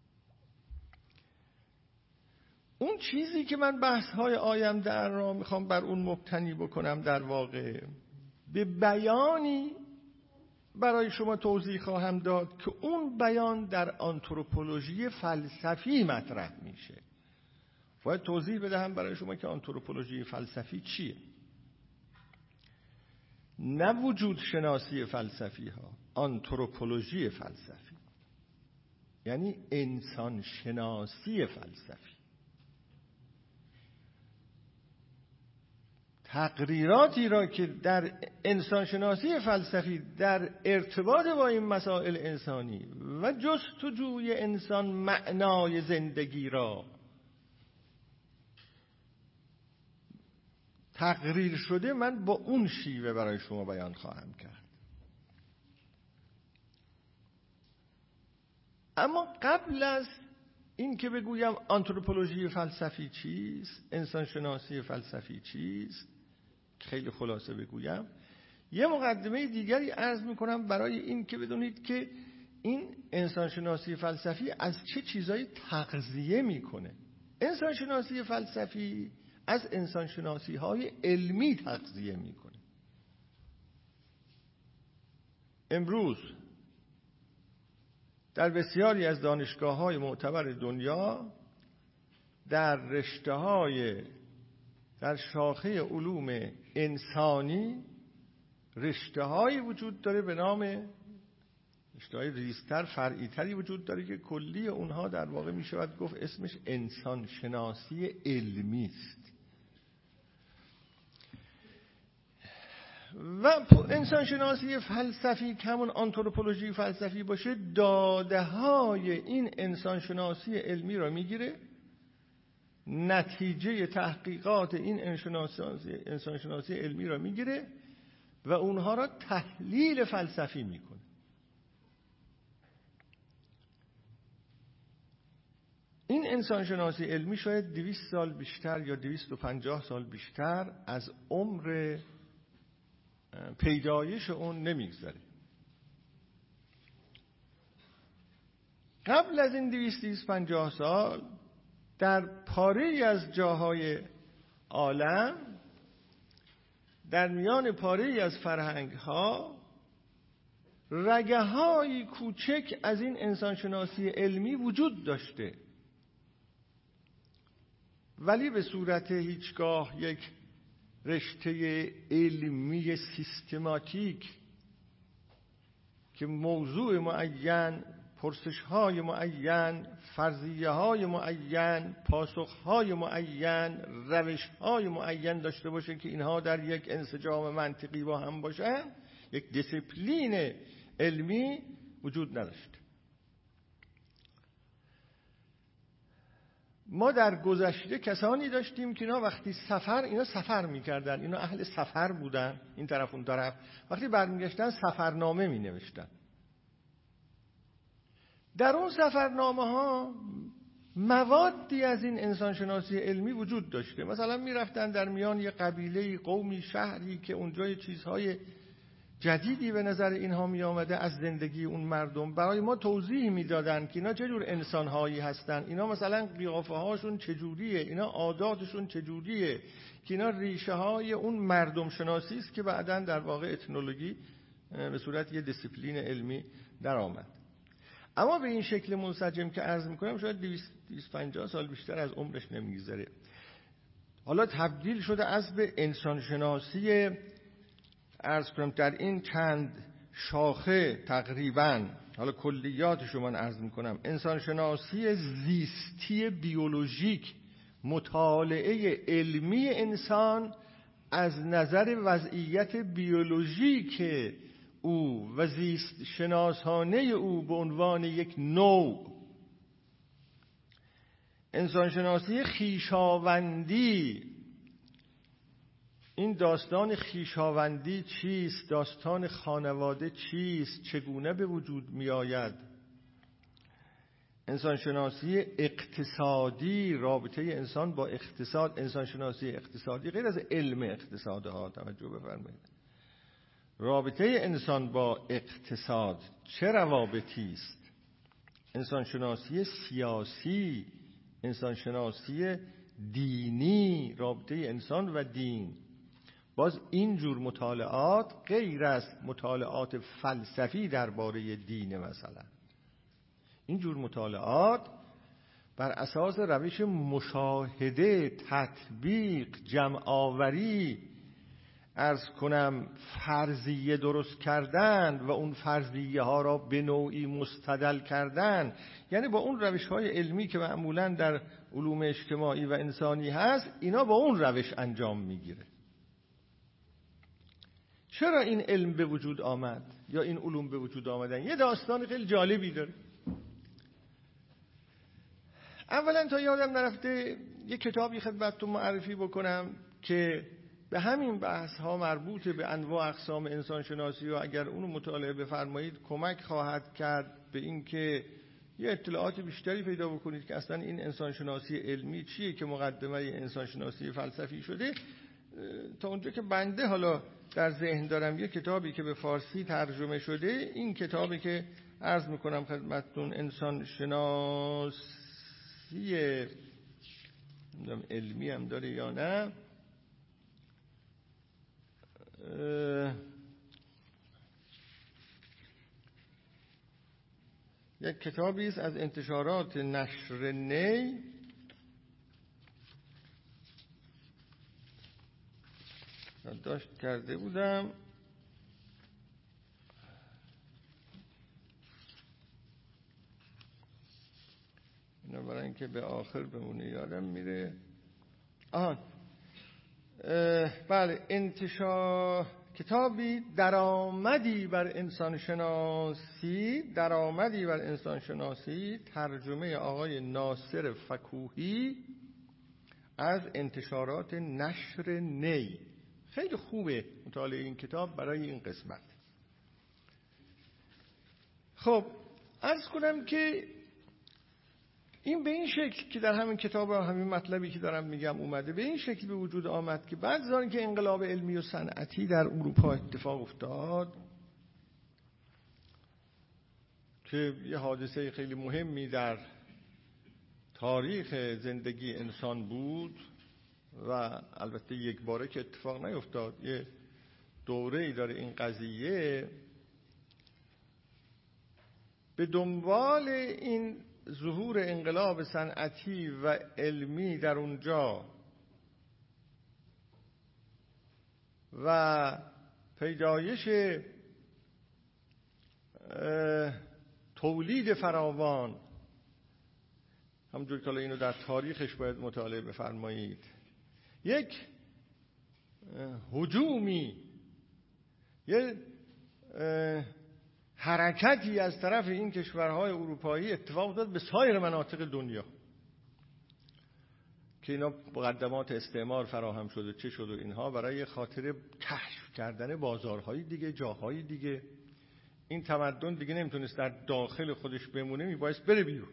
اون چیزی که من بحث‌های آینده را میخوام بر اون مبتنی بکنم، در واقع به بیانی برای شما توضیح خواهم داد که اون بیان در آنتروپولوژی فلسفی مطرح میشه. باید توضیح بدهم برای شما که آنتروپولوژی فلسفی چیه. نه وجود شناسی فلسفی ها، آنتروپولوژی فلسفی یعنی انسان شناسی فلسفی. تقریراتی را که در انسانشناسی فلسفی در ارتباط با این مسائل انسانی و جستجوی انسان معنای زندگی را تقریر شده، من با اون شیوه برای شما بیان خواهم کرد. اما قبل از این که بگویم آنتروپولوژی فلسفی چیست، انسانشناسی فلسفی چیست، خیلی خلاصه بگویم، یه مقدمه دیگری عرض میکنم برای این که بدونید که این انسانشناسی فلسفی از چه چیزایی تغذیه میکنه. انسانشناسی فلسفی از انسانشناسی های علمی تغذیه میکنه. امروز در بسیاری از دانشگاه های معتبر دنیا در رشته های در شاخه علوم انسانی رشته هایی وجود داره به نام رشته های ریزتر فرعیتری وجود داره که کلی اونها در واقع می شود گفت اسمش انسان شناسی علمی است. و انسان شناسی فلسفی که همون آنتروپولوژی فلسفی باشه، داده های این انسان شناسی علمی را میگیره، نتیجه تحقیقات این انسان شناسی علمی را میگیره و اونها را تحلیل فلسفی میکنه. این انسان شناسی علمی شاید دویست سال بیشتر یا دویست و پنجاه سال بیشتر از عمر پیدایش اون نمیگذره. قبل از این دویست و پنجاه سال در پاره از جاهای عالم، در میان پاره از فرهنگ ها، رگه های کوچک از این انسانشناسی علمی وجود داشته، ولی به صورت هیچگاه یک رشته علمی سیستماتیک که موضوع معین، پرسش‌های معین، فرضیه‌های معین، پاسخ‌های معین، روش‌های معین داشته باشه که اینها در یک انسجام منطقی با هم باشن، یک دیسیپلین علمی وجود نداشت. ما در گذشته کسانی داشتیم که اینا وقتی سفر اینا سفر می‌کردن، اینا اهل سفر بودن، این طرف اون طرف، وقتی برمیگشتن سفرنامه می‌نوشتن. در اون سفرنامه ها موادی از این انسانشناسی علمی وجود داشته. مثلا میرفتن در میان یه قبیله، قومی، شهری که اونجا یه چیزهای جدیدی به نظر اینها می آمده از زندگی اون مردم، برای ما توضیح میدادن که اینا چه جور انسانهایی هستن، اینا مثلا قیافه هاشون چجوریه، اینا عاداتشون چجوریه، که اینا ریشه های اون مردم شناسی است که بعداً در واقع اتنولوژی به صورت یه دیسیپلین علمی در آمد. اما به این شکل منسجم که عرض میکنم شاید دویست و پنجاه سال بیشتر از عمرش نمیگذره. حالا تبدیل شده از به انسانشناسی، عرض کنم در این چند شاخه تقریبا، حالا کلیاتشو من عرض میکنم، انسانشناسی زیستی بیولوژیک، مطالعه علمی انسان از نظر وضعیت بیولوژیک او و زیست شناسانه او به عنوان یک نوع انسانشناسی خویشاوندی. این داستان خویشاوندی چیست؟ داستان خانواده چیست؟ چگونه به وجود می آید؟ انسانشناسی اقتصادی، رابطه انسان با اقتصاد. انسانشناسی اقتصادی غیر از علم اقتصاد ها، توجه بفرمایید. رابطه انسان با اقتصاد چه روابطی است؟ انسانشناسی سیاسی، انسانشناسی دینی، رابطه انسان و دین. باز این جور مطالعات غیر از مطالعات فلسفی درباره دین مثلا. این جور مطالعات بر اساس روش مشاهده، تطبیق، جمع آوری، عرض کنم فرضیه درست کردن و اون فرضیه ها را به نوعی مستدل کردن، یعنی با اون روش های علمی که معمولا در علوم اجتماعی و انسانی هست، اینا با اون روش انجام میگیره. چرا این علم به وجود آمد یا این علوم به وجود آمدن؟ یه داستان خیلی جالبی داره. اولا تا یادم نرفته یه کتابی خدمتتون معرفی بکنم که به همین بحث ها مربوط به انواع اقسام انسان شناسی و اگر اونو مطالعه بفرمایید کمک خواهد کرد به این که یه اطلاعات بیشتری پیدا بکنید که اصلا این انسان شناسی علمی چیه که مقدمه انسان شناسی فلسفی شده. تا اونجا که بنده حالا در ذهن دارم یه کتابی که به فارسی ترجمه شده، این کتابی که عرض میکنم خدمتتون انسان شناسی علمی هم داره یا نه، یک کتابی است از انتشارات نشر نی، داشت کرده بودم اینا برای اینکه به آخر بمونه یادم میره. آهان بله، انتشار کتابی درآمدی بر انسان شناسی، درآمدی بر انسان شناسی، ترجمه آقای ناصر فکوهی از انتشارات نشر نی. خیلی خوبه مطالعه این کتاب برای این قسمت. خب عرض کنم که این به این شکل که در همین کتاب و همین مطلبی که دارم میگم اومده، به این شکل به وجود آمد که بعد از آن که انقلاب علمی و صنعتی در اروپا اتفاق افتاد که یه حادثه خیلی مهمی در تاریخ زندگی انسان بود و البته یک باره که اتفاق نیفتاد، یه دوره‌ای داره این قضیه. به دنبال این ظهور انقلاب صنعتی و علمی در اونجا و پیدایش تولید فراوان، همونجور که اینو در تاریخش باید مطالعه بفرمایید، یک هجومی، یک حرکتی از طرف این کشورهای اروپایی اتفاق داد به سایر مناطق دنیا که اینا مقدمات استعمار فراهم شده چه شد و اینها، برای خاطر کشف کردن بازارهای دیگه، جاهای دیگه. این تمدن دیگه نمیتونست در داخل خودش بمونه، میبایست بره بیرون.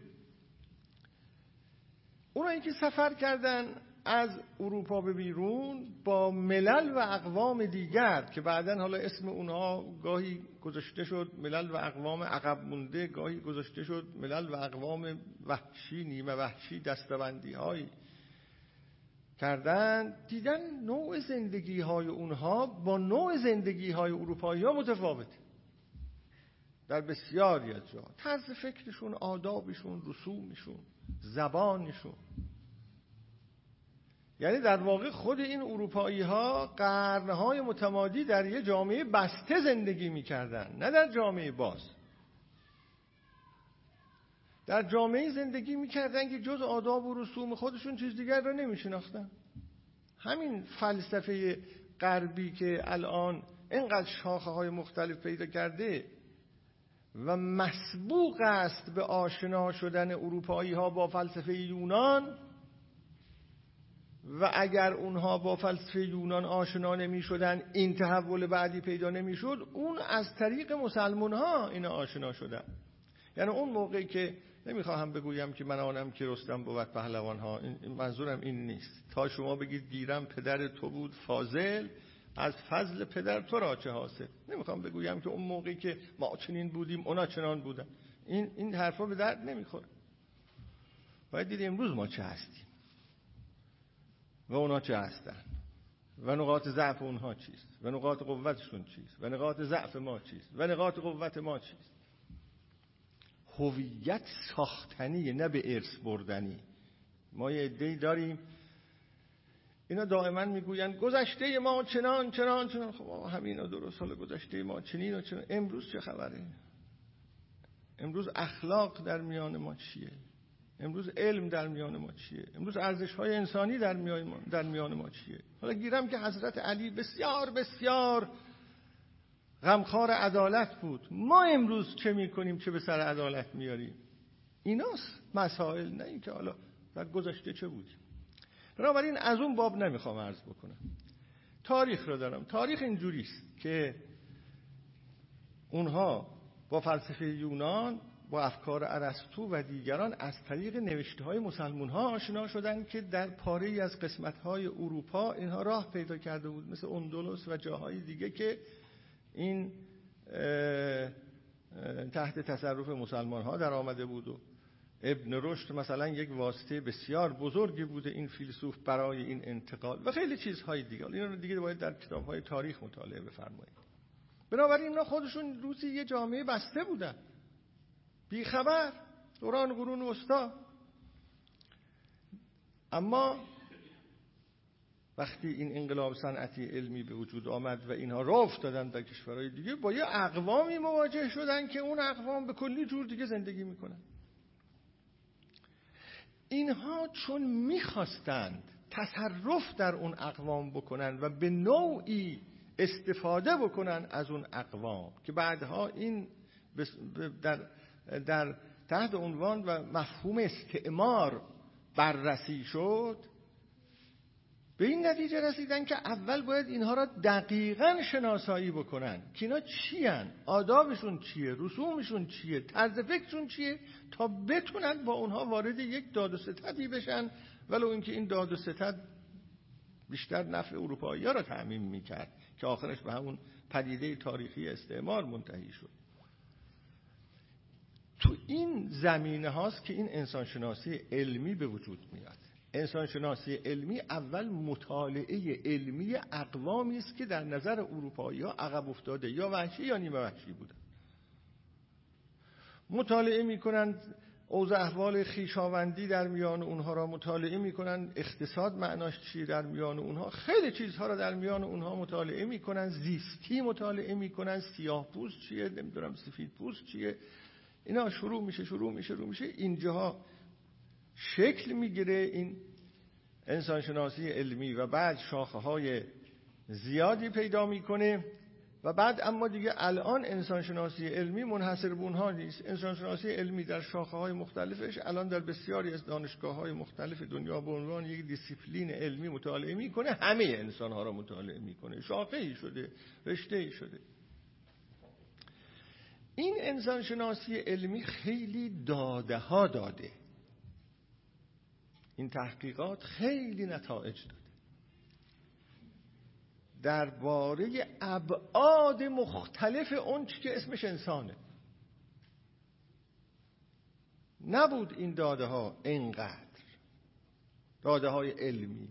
اونایی که سفر کردن از اروپا به بیرون با ملل و اقوام دیگر که بعداً حالا اسم اونها گاهی گذاشته شد ملل و اقوام عقب مونده، گاهی گذاشته شد ملل و اقوام وحشی، نیمه وحشی، دستبندی هایی کردن، دیدن نوع زندگی های اونها با نوع زندگی های اروپایی ها متفاوته در بسیاری از جا. طرز فکرشون، آدابشون، رسومشون، زبانشون. یعنی در واقع خود این اروپایی ها قرنهای متمادی در یه جامعه بسته زندگی میکردن، نه در جامعه باز. در جامعه زندگی میکردن که جز آداب و رسوم خودشون چیز دیگر را نمیشناختن. همین فلسفه غربی که الان اینقدر شاخه های مختلف پیدا کرده و مسبوق است به آشنا شدن اروپایی ها با فلسفه یونان و اگر اونها با فلسفه یونان آشنا نمی شدن این تحول بعدی پیدا نمی شد، اون از طریق مسلمان ها اینا آشنا شدن. یعنی اون موقعی که نمیخواهم بگویم که من آنم که رستم بود پهلوان ها، این منظورم این نیست، تا شما بگید گیرم پدر تو بود فاضل، از فضل پدر تو را چه حاصل. نمیخوام بگویم که اون موقعی که ما چنین بودیم اونا چنان بودن، این این حرفا به درد نمیخوره. باید دید امروز ما چه هستیم و اونا چه هستن و نقاط ضعف اونها چیست و نقاط قوتشون چیست و نقاط ضعف ما چیست و نقاط قوت ما چیست. هویت ساختنی، نه به ارث بردنی. ما یه عده‌ای داریم اینا دائما میگوین گذشته ما چنان چنان چنان. خب همینا درست، حالا گذشته ما چنین و چنان. امروز چه خبره؟ امروز اخلاق در میان ما چیه؟ امروز علم در میان ما چیه؟ امروز ارزش‌های انسانی در میان ما در میان ما چیه؟ حالا گیرم که حضرت علی بسیار بسیار غمخوار عدالت بود، ما امروز چه میکنیم چه به سر عدالت میاریم؟ ایناست مسائل، نه اینکه حالا در گذشته چه بودیم. بنابراین از اون باب نمیخوام عرض بکنم. تاریخ رو دارم. تاریخ اینجوریست که اونها با فلسفه یونان، با افکار ارسطو و دیگران از طریق نوشته‌های مسلمان‌ها آشنا شدن که در پاره‌ای از قسمت‌های اروپا اینها راه پیدا کرده بود، مثل اندلس و جاهای دیگه که این تحت تصرف مسلمان‌ها در آمده بود. و ابن رشد مثلا یک واسطه بسیار بزرگی بوده این فیلسوف برای این انتقال و خیلی چیزهای دیگه. اینا رو دیگه باید در کتاب‌های تاریخ مطالعه بفرمایید. بنابراین اینا خودشون روزی یه جامعه بسته بودن، بیخبر، دوران قرون وسطا. اما وقتی این انقلاب صنعتی علمی به وجود آمد و اینها راه افتادن در کشورهای دیگه، با یه اقوامی مواجه شدن که اون اقوام به کلی جور دیگه زندگی میکنن. اینها چون میخواستند تصرف در اون اقوام بکنن و به نوعی استفاده بکنن از اون اقوام که بعدها این در در تحت عنوان و مفهوم استعمار بررسی شد، به این نتیجه رسیدن که اول باید اینها را دقیقاً شناسایی بکنن که اینا چی هن، آدابشون چیه، رسومشون چیه، طرز فکرشون چیه، تا بتونن با اونها وارد یک داد و ستدی بشن، ولو اینکه این داد و ستد بیشتر نفع اروپایی ها را تأمین میکرد که آخرش به همون پدیده تاریخی استعمار منتهی شد. تو این زمینه هاست که این انسانشناسی علمی به وجود میاد. انسانشناسی علمی اول مطالعه علمی اقوامی است که در نظر اروپایی ها عقب افتاده، یا وحشی یا نیمه وحشی بودن. مطالعه میکنند اوضاع احوال خویشاوندی در میان اونها را مطالعه میکنن، اقتصاد معناش چیه در میان اونها، خیلی چیزها را در میان اونها مطالعه میکنن، زیستی مطالعه میکنن، سیاه پوست چیه، نمیدونم سفید پوست چیه. اینا شروع میشه شروع میشه شروع میشه اینجاها شکل میگیره این انسانشناسی علمی و بعد شاخه های زیادی پیدا میکنه و بعد اما دیگه الان انسانشناسی علمی منحصر به اونها نیست. انسانشناسی علمی در شاخه های مختلفش الان در بسیاری از دانشگاه های مختلف دنیا به عنوان یک دیسیپلین علمی مطالعه میکنه، همه انسان ها را مطالعه میکنه، شاخه ای شده، رشته ای شده. این انسانشناسی علمی خیلی داده ها داده، این تحقیقات خیلی نتایج داده درباره ابعاد مختلف اون چی که اسمش انسانه. نبود این داده ها اینقدر داده های علمی.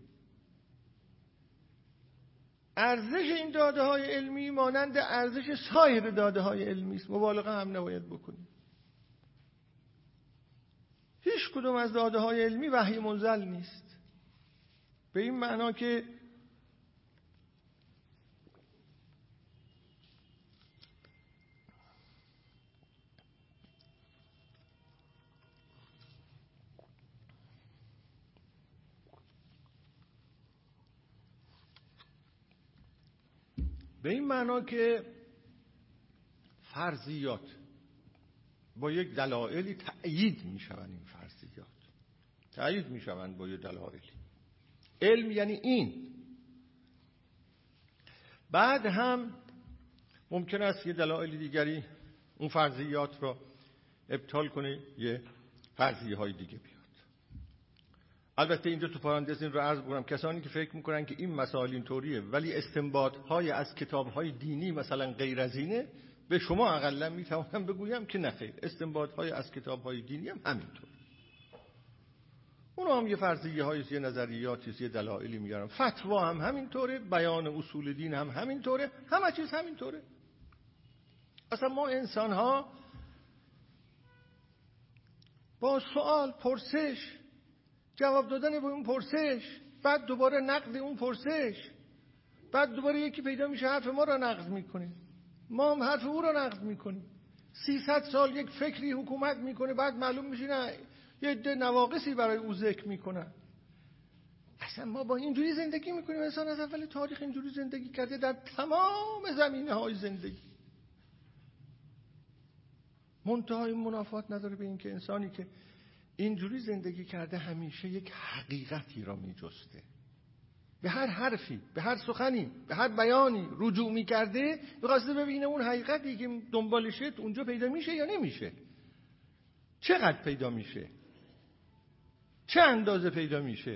ارزش این داده های علمی مانند ارزش سایر داده های علمی است، مبالغه هم نباید بکنیم. هیچ کدوم از داده های علمی وحی منزل نیست، به این معنا که به این معنا که فرضیات با یک دلایلی تأیید میشوند این فرضیات، تأیید میشوند با یک دلایلی. علم یعنی این. بعد هم ممکن است یه دلایل دیگری اون فرضیات را ابطال کنه، یه فرضیه های دیگه بیاد. البته اینجا تو پرانتز این رو عرض بکنم کسانی که فکر میکنن که این مسائل اینطوریه ولی استنباط های از کتاب های دینی مثلا غیر از اینه، به شما اقلا میتوانم بگویم که نه خیر، استنباط های از کتاب های دینی هم همینطور. اونا هم یه فرضیه های، یه نظریاتی، یه دلایلی میارن. فتوا هم همینطوره، بیان اصول دین هم همینطوره، همه چیز همینطوره. اصلا ما انسان ها با سوال، پرسش، جواب دادن به اون پرسش، بعد دوباره نقد اون پرسش، بعد دوباره یکی پیدا میشه حرف ما را نقد میکنه، ما هم حرف او را نقد میکنیم. سیصد سال یک فکری حکومت میکنه، بعد معلوم میشه نه یه عده نواقصی برای او ذکر میکنن. اصلا ما با اینجوری زندگی میکنیم. انسان از اول تاریخ اینجوری زندگی کرده در تمام زمینه های زندگی. منتهای منافات نداره به این که انسانی که اینجوری زندگی کرده همیشه یک حقیقتی را میجسته. به هر حرفی، به هر سخنی، به هر بیانی رجوع میکرده، میخواسته ببینه اون حقیقتی که دنبالشه اونجا پیدا میشه یا نمیشه، چقدر پیدا میشه، چه اندازه پیدا میشه.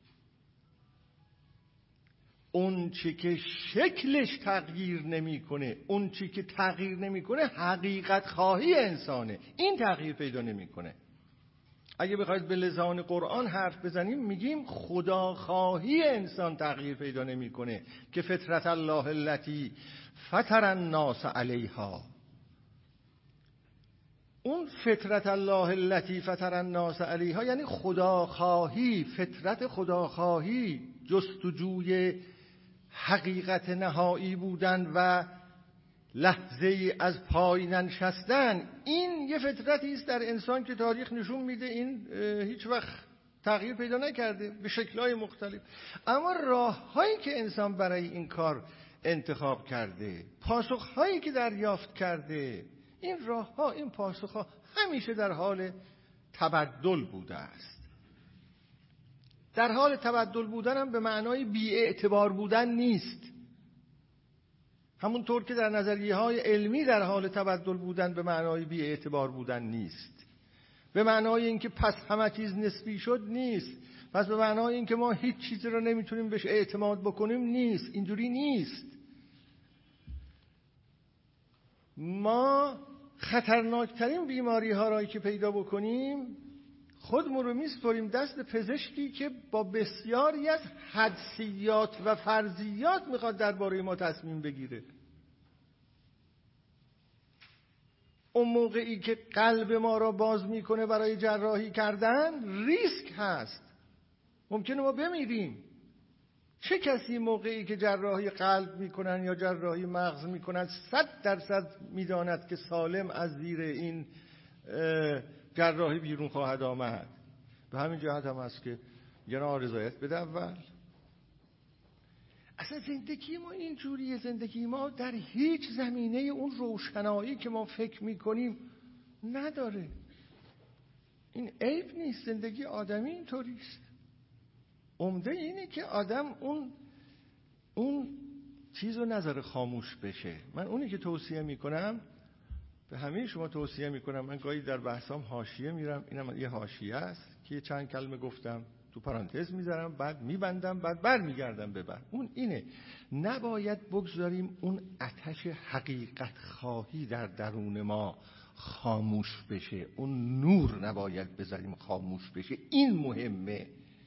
اون چی که شکلش تغییر نمیکنه، اون چی که تغییر نمیکنه حقیقت خواهی انسانه، این تغییر پیدا نمیکنه. اگه بخواید به لسان قرآن حرف بزنیم میگیم خداخواهی انسان تغییر پیدا نمیکنه که فطرت الله التي فطر الناس علیها. اون فطرت الله التي فطر الناس علیها یعنی خداخواهی، فطرت خداخواهی، جستجوی حقیقت نهایی بودن و لحظه ای از پای ننشستن. این یه فطرتی است در انسان که تاریخ نشون میده این هیچ وقت تغییر پیدا نکرده به شکل‌های مختلف. اما راه‌هایی که انسان برای این کار انتخاب کرده، پاسخ‌هایی که دریافت کرده، این راه‌ها، این پاسخ‌ها همیشه در حال تبدل بوده است. در حال تبدل بودن هم به معنای بی‌اعتبار بودن نیست. همونطور که در نظریه‌های علمی در حال تبدل بودن به معنای بی‌اعتبار بودن نیست. به معنای اینکه پس همه چیز نسبی شد نیست. پس به معنای اینکه ما هیچ چیزی رو نمیتونیم بهش اعتماد بکنیم نیست. اینجوری نیست. ما خطرناکترین بیماری ها را که پیدا بکنیم خودمون رو میسپاریم دست پزشکی که با بسیاری از حدسیات و فرضیات میخواد درباره ما تصمیم بگیره. اون موقعی که قلب ما را باز میکنه برای جراحی کردن ریسک هست، ممکنه ما بمیریم. چه کسی موقعی که جراحی قلب میکنن یا جراحی مغز میکنن صد درصد میداند که سالم از زیر این جراحی بیرون خواهد آمد؟ به همین جهت هم هست که جنا رضایت بده اول. اصلا زندگی ما این جوریه، زندگی ما در هیچ زمینه اون روشنایی که ما فکر میکنیم نداره. این عیب نیست، زندگی آدمی اینطوریست. عمده اینه که آدم اون اون چیزو نذاره خاموش بشه. من اونی که توصیه میکنم به همه شما توصیه میکنم، من گاهی در بحثام حاشیه میرم، اینم یه حاشیه است که چند کلمه گفتم تو پرانتز میذارم، بعد میبندم، بعد برمیگردم به بعد. اون اینه، نباید بگذاریم اون آتش حقیقت خواهی در درون ما خاموش بشه، اون نور نباید بذاریم خاموش بشه. این مهمه،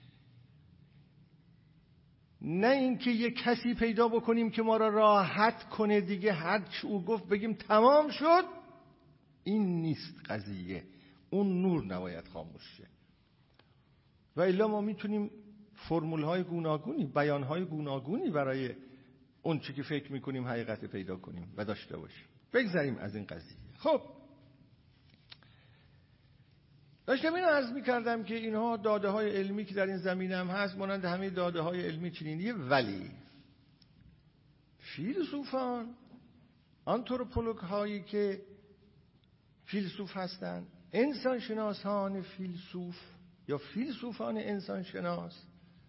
نه اینکه یه کسی پیدا بکنیم که ما را راحت کنه دیگه، هر چی او گفت بگیم تمام شد. این نیست قضیه، اون نور نباید خاموش شه. و الا ما میتونیم فرمول های گوناگونی، بیان های گوناگونی برای اون چی که فکر میکنیم حقیقت پیدا کنیم و داشته باشیم. بگذاریم از این قضیه. خب داشتم اینو عرض میکردم که اینها داده های علمی که در این زمینه هم هست مانند همه داده های علمی چنینیه، ولی فیلسوفان، آنتروپولوگ هایی که فیلسوف هستند، انسان شناسان فیلسوف یا فیلسوفان انسان شناس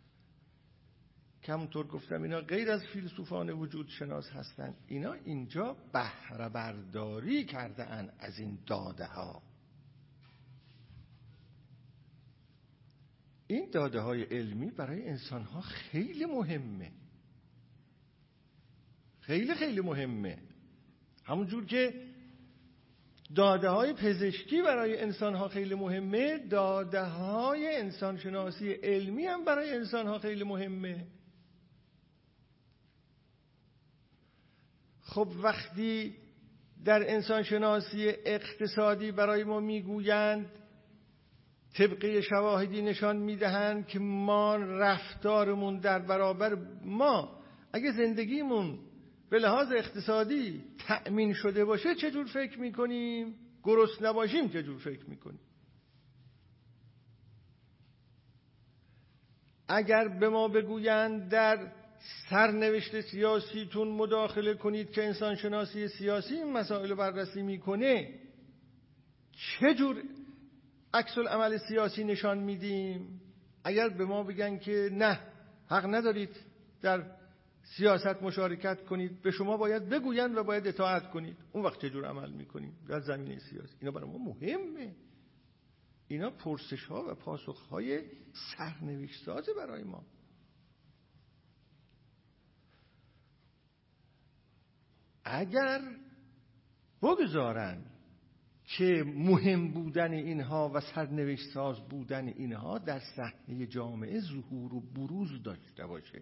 که همونطور گفتم اینا غیر از فیلسوفان وجود شناس هستند، اینا اینجا بهره برداری کرده اند از این داده ها. این داده های علمی برای انسان ها خیلی مهمه، خیلی خیلی مهمه. همونجور که داده های پزشکی برای انسان ها خیلی مهمه، داده های انسان شناسی علمی هم برای انسان ها خیلی مهمه. خب وقتی در انسان شناسی اقتصادی برای ما میگویند، طبقه شواهدی نشان میدهند که ما رفتارمون در برابر ما اگه زندگیمون به لحاظ اقتصادی تأمین شده باشه چجور فکر میکنیم؟ گرسنه نباشیم چجور فکر میکنیم؟ اگر به ما بگویند در سرنوشت سیاسیتون مداخله کنید که انسان شناسی سیاسی این مسائل رو بررسی میکنه، چجور عکس العمل سیاسی نشان میدیم؟ اگر به ما بگن که نه حق ندارید در سیاست مشارکت کنید، به شما باید بگویند و باید اطاعت کنید، اون وقت چجور عمل میکنیم در زمینه سیاسی؟ اینا برای ما مهمه. اینا پرسش ها و پاسخ های سرنوشت سازه برای ما. اگر بگذارن که مهم بودن اینها و سرنوشت ساز بودن اینها در صحنه جامعه ظهور و بروز داشته باشه.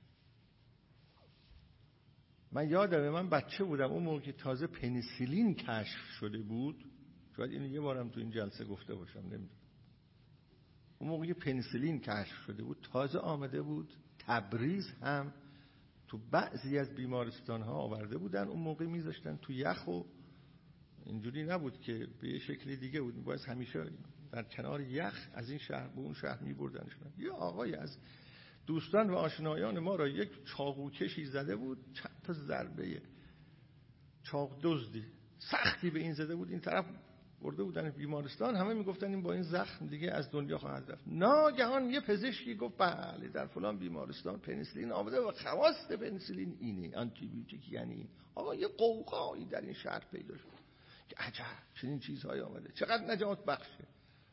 من یادمه من بچه بودم اون موقع که تازه پنیسیلین کشف شده بود، شاید اینو یه بارم تو این جلسه گفته باشم نمیدونم. اون موقع که پنیسیلین کشف شده بود تازه آمده بود، تبریز هم تو بعضی از بیمارستان ها آورده بودن، اون موقع میذاشتن تو یخ و اینجوری نبود که به یه شکلی دیگه بود، باید همیشه در کنار یخ از این شهر به اون شهر میبردنشون. یه آقای از دوستان و آشنایان ما را یک چاقو کشی زده بود، چند تا ضربه چاق دزدی سختی به این زده بود، این طرف برده بودن بیمارستان، همه میگفتن این با این زخم دیگه از دنیا خواهد رفت. ناگهان یه پزشکی گفت بله در فلان بیمارستان پنیسیلین آمده و خواست پنیسیلین اینه، آنتی بیوتیک یعنی این. آقا یه قوقایی در این شهر پیدا شد که عجب چنین چیزهایی آمده، چقدر نجات بخشه.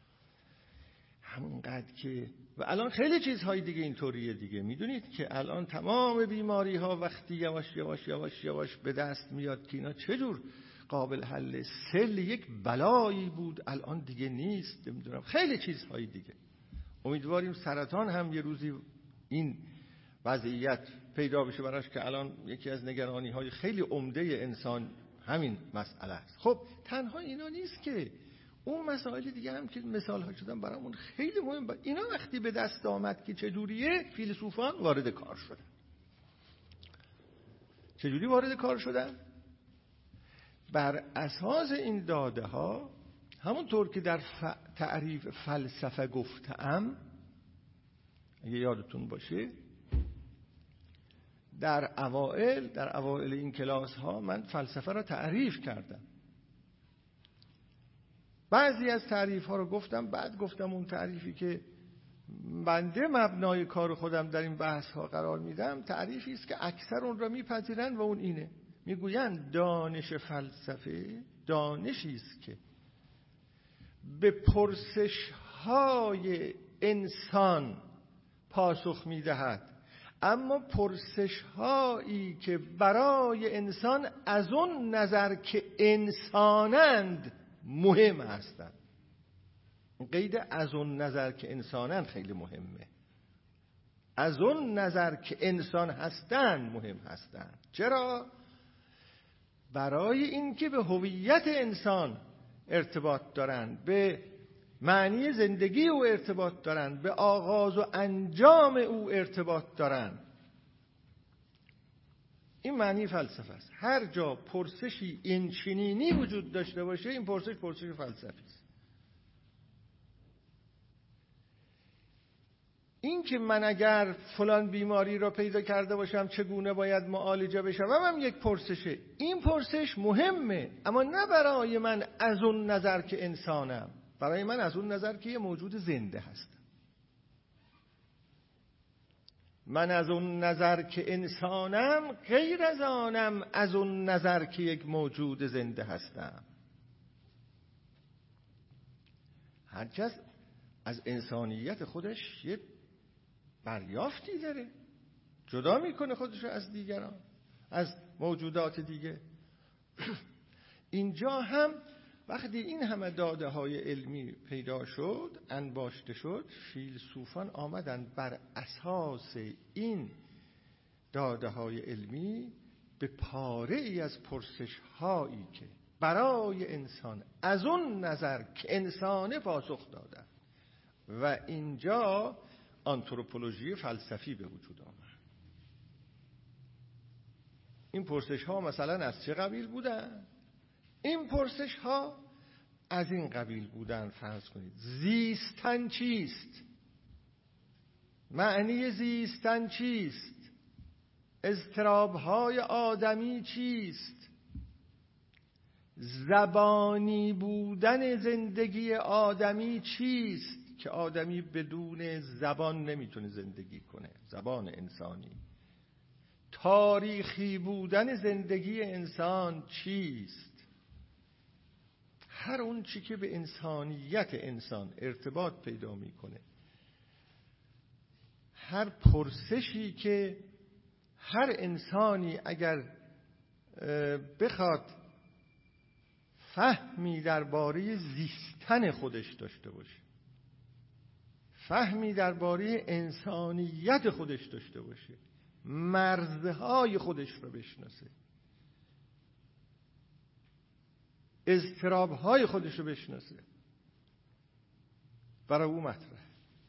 همونقدر که و الان خیلی چیزهای دیگه اینطوریه دیگه. میدونید که الان تمام بیماری ها وقتی یواش یواش یواش یواش به دست میاد که اینا چجور قابل حل، سل یک بلایی بود الان دیگه نیست، نمیدونم خیلی چیزهای دیگه. امیدواریم سرطان هم یه روزی این وضعیت پیدا بشه براش که الان یکی از نگرانی های خیلی عمده انسان همین مسئله است. خب تنها اینا نیست که اون مسائل دیگه هم که مثال ها شدن برامون خیلی مهم. اینا وقتی به دست آمد که چجوریه، فیلسوفان وارد کار شدن. چجوری وارد کار شدن؟ بر اساس این داده ها، همونطور که در ف... تعریف فلسفه گفتم، اگه یادتون باشه در اوائل در اوائل این کلاس ها من فلسفه را تعریف کردم. بعضی از تعریف ها رو گفتم، بعد گفتم اون تعریفی که بنده مبنای کار خودم در این بحث ها قرار میدم تعریفی است که اکثر اون را میپذیرن و اون اینه. میگویند دانش فلسفه دانشی است که به پرسش های انسان پاسخ میدهد، اما پرسش هایی که برای انسان از اون نظر که انسانند مهم هستند. قید از اون نظر که انسانند خیلی مهمه. از اون نظر که انسان هستند مهم هستند. چرا؟ برای اینکه به هویت انسان ارتباط دارند، به معنی زندگی او ارتباط دارند، به آغاز و انجام او ارتباط دارند. این معنی فلسفه است. هر جا پرسشی این چنینی وجود داشته باشه این پرسش پرسش فلسفی است. این که من اگر فلان بیماری را پیدا کرده باشم چگونه باید معالجه بشم هم یک پرسشه. این پرسش مهمه، اما نه برای من از اون نظر که انسانم، برای من از اون نظر که یه موجود زنده هستم. من از اون نظر که انسانم، غیر از آنم از اون نظر که یک موجود زنده هستم. هر کس از انسانیت خودش یه بریافتی داره، جدا میکنه خودش رو از دیگران، از موجودات دیگه. اینجا هم وقتی این همه داده های علمی پیدا شد، انباشته شد، فیلسوفان آمدن بر اساس این داده های علمی به پاره ای از پرسش هایی که برای انسان از اون نظر که انسانه پاسخ دادن و اینجا آنتروپولوژی فلسفی به وجود آمد. این پرسش ها مثلا از چه قبیل بودن؟ این پرسش ها از این قبیل بودن. فرض کنید زیستن چیست؟ معنی زیستن چیست؟ اضطراب های آدمی چیست؟ زبانی بودن زندگی آدمی چیست که آدمی بدون زبان نمیتونه زندگی کنه؟ زبان انسانی. تاریخی بودن زندگی انسان چیست؟ هر اون چی که به انسانیت انسان ارتباط پیدا میکنه، هر پرسشی که هر انسانی اگر بخواد فهمی درباره زیستن خودش داشته باشه، فهمی درباره انسانیت خودش داشته باشه، مرزهای خودش رو بشناسه، اضطراب‌های خودش رو بشناسه، برای او مطرح.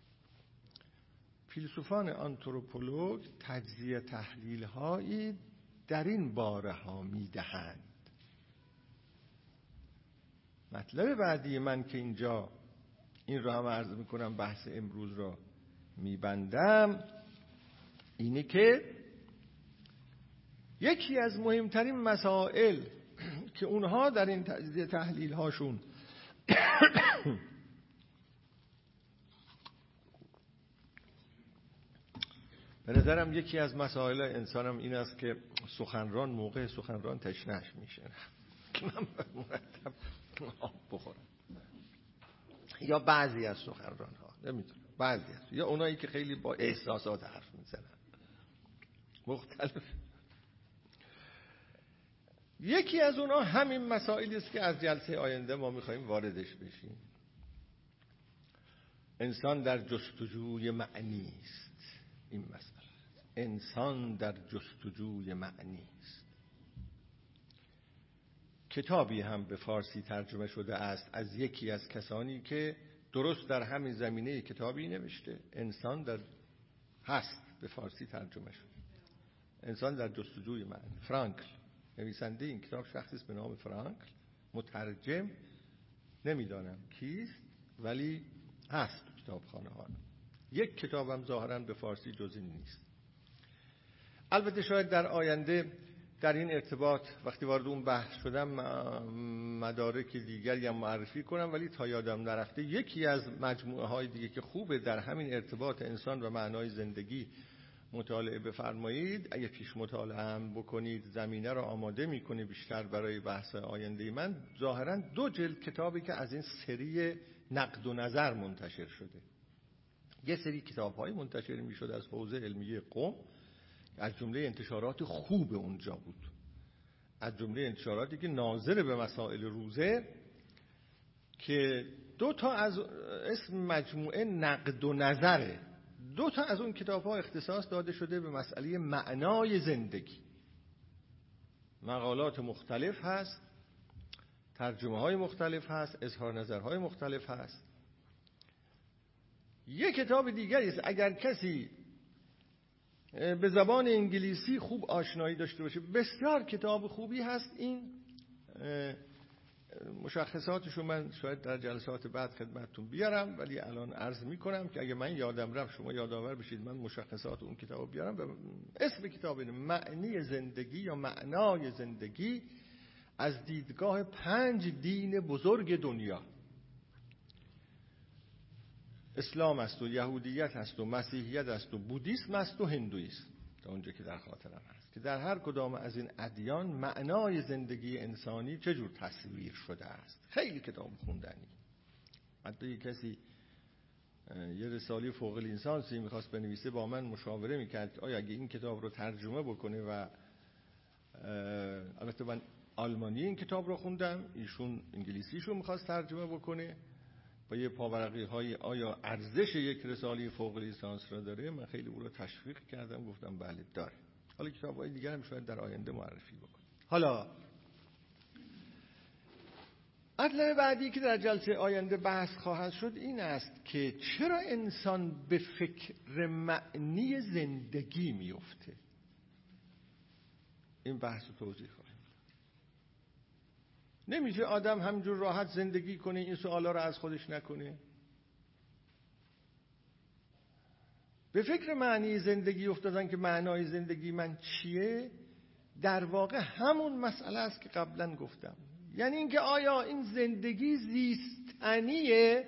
فیلسوفان آنتروپولوگ تجزیه تحلیل‌هایی در این باره ها می‌دهند. مطلب بعدی من که اینجا این رو هم عرض می‌کنم، بحث امروز را می‌بندم، اینه که یکی از مهمترین مسائل که اونها در این تجزیه تحلیل هاشون به نظرم یکی از مسائل انسانم این است که سخنران موقع سخنران تشنهش میشه که من مرتب آب بخورم، یا بعضی از سخنران ها، نمیتونم، بعضی از، یا اونایی که خیلی با احساسات حرف میزنن، مختلف. یکی از اونها همین مسائلی است که از جلسه آینده ما میخوایم واردش بشیم. انسان در جستجوی معنی است. این مسئله، انسان در جستجوی معنی است. کتابی هم به فارسی ترجمه شده است از یکی از کسانی که درست در همین زمینه کتابی نوشته. انسان در هست، به فارسی ترجمه شده، انسان در جستجوی معنی. فرانکل نویسنده این کتاب شخصی است به نام فرانکل، مترجم نمیدانم کیست ولی هست تو کتابخانه ها. یک کتابم ظاهرا به فارسی جز این نیست. البته شاید در آینده در این ارتباط وقتی وارد اون بحث شدم مدارک دیگری هم معرفی کنم، ولی تا یادم نرفته یکی از مجموعه های دیگه که خوبه در همین ارتباط انسان و معنای زندگی مطالعه بفرمایید، اگه پیش مطالعه هم بکنید زمینه رو آماده میکنه بیشتر برای بحث آینده من. ظاهرا دو جلد کتابی که از این سری نقد و نظر منتشر شده، یه سری کتاب‌های منتشر میشد از حوزه علمی قم، از جمله انتشارات خوب اونجا بود، از جمله انتشاراتی که ناظر به مسائل روزه، که دو تا از اسم مجموعه نقد و نظره، دو تا از اون کتاب‌ها اختصاص داده شده به مسئله معنای زندگی. مقالات مختلف هست، ترجمه‌های مختلف هست، اظهار نظرهای مختلف هست. یک کتاب دیگری است اگر کسی به زبان انگلیسی خوب آشنایی داشته باشه، بسیار کتاب خوبی هست. این مشخصاتشو من شاید در جلسات بعد خدمتتون بیارم، ولی الان عرض میکنم که اگه من یادم رفت شما یادآور بشید من مشخصات اون کتابو بیارم. و اسم کتاب اینه، معنی زندگی یا معنای زندگی از دیدگاه پنج دین بزرگ دنیا. اسلام است و یهودیت است و مسیحیت است و بودیسم است و هندویسم، تا اونجا که در خاطرم هست، که در هر کدام از این ادیان معنای زندگی انسانی چجور تصویر شده است. خیلی کتاب خوندنی. حتی یک کسی یه رساله فوق الانسانسی میخواست بنویسه، با من مشاوره میکرد که آیا اگه این کتاب رو ترجمه بکنه، و البته من آلمانی این کتاب رو خوندم، ایشون انگلیسیشو میخواست ترجمه بکنه، با یه پاورقی های آیا ارزش یک رساله فوق لیسانس را داره. من خیلی او رو تشویق کردم، گفتم بله داره. حالا کتاب‌های دیگر هم شاید در آینده معرفی بکنم. حالا مطلب بعدی که در جلسه آینده بحث خواهد شد این است که چرا انسان به فکر معنی زندگی میفته. این بحث رو توضیح خواهیم. نمیشه آدم همجور راحت زندگی کنه این سوالا رو از خودش نکنه. به فکر معنی زندگی افتادن که معنای زندگی من چیه، در واقع همون مسئله است که قبلا گفتم. یعنی اینکه آیا این زندگی زیستنیه،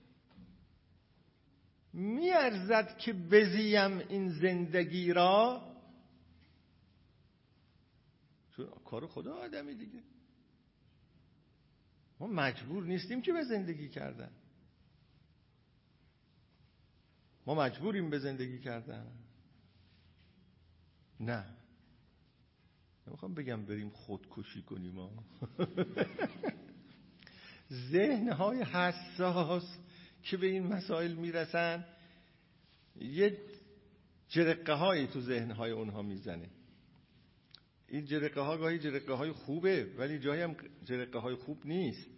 میارزد که بزیم این زندگی را، چون کار خدا آدمی دیگه، ما مجبور نیستیم که به زندگی کردن، ما مجبوریم به زندگی کردن. نه، نمیخوام بگم بریم خودکشی کنیم ما. ذهن‌های حساس که به این مسائل میرسن یه جرقه هایی تو ذهن‌های اونها میزنه. این جرقه ها گاهی جرقه های خوبه، ولی جایی هم جرقه های خوب نیست.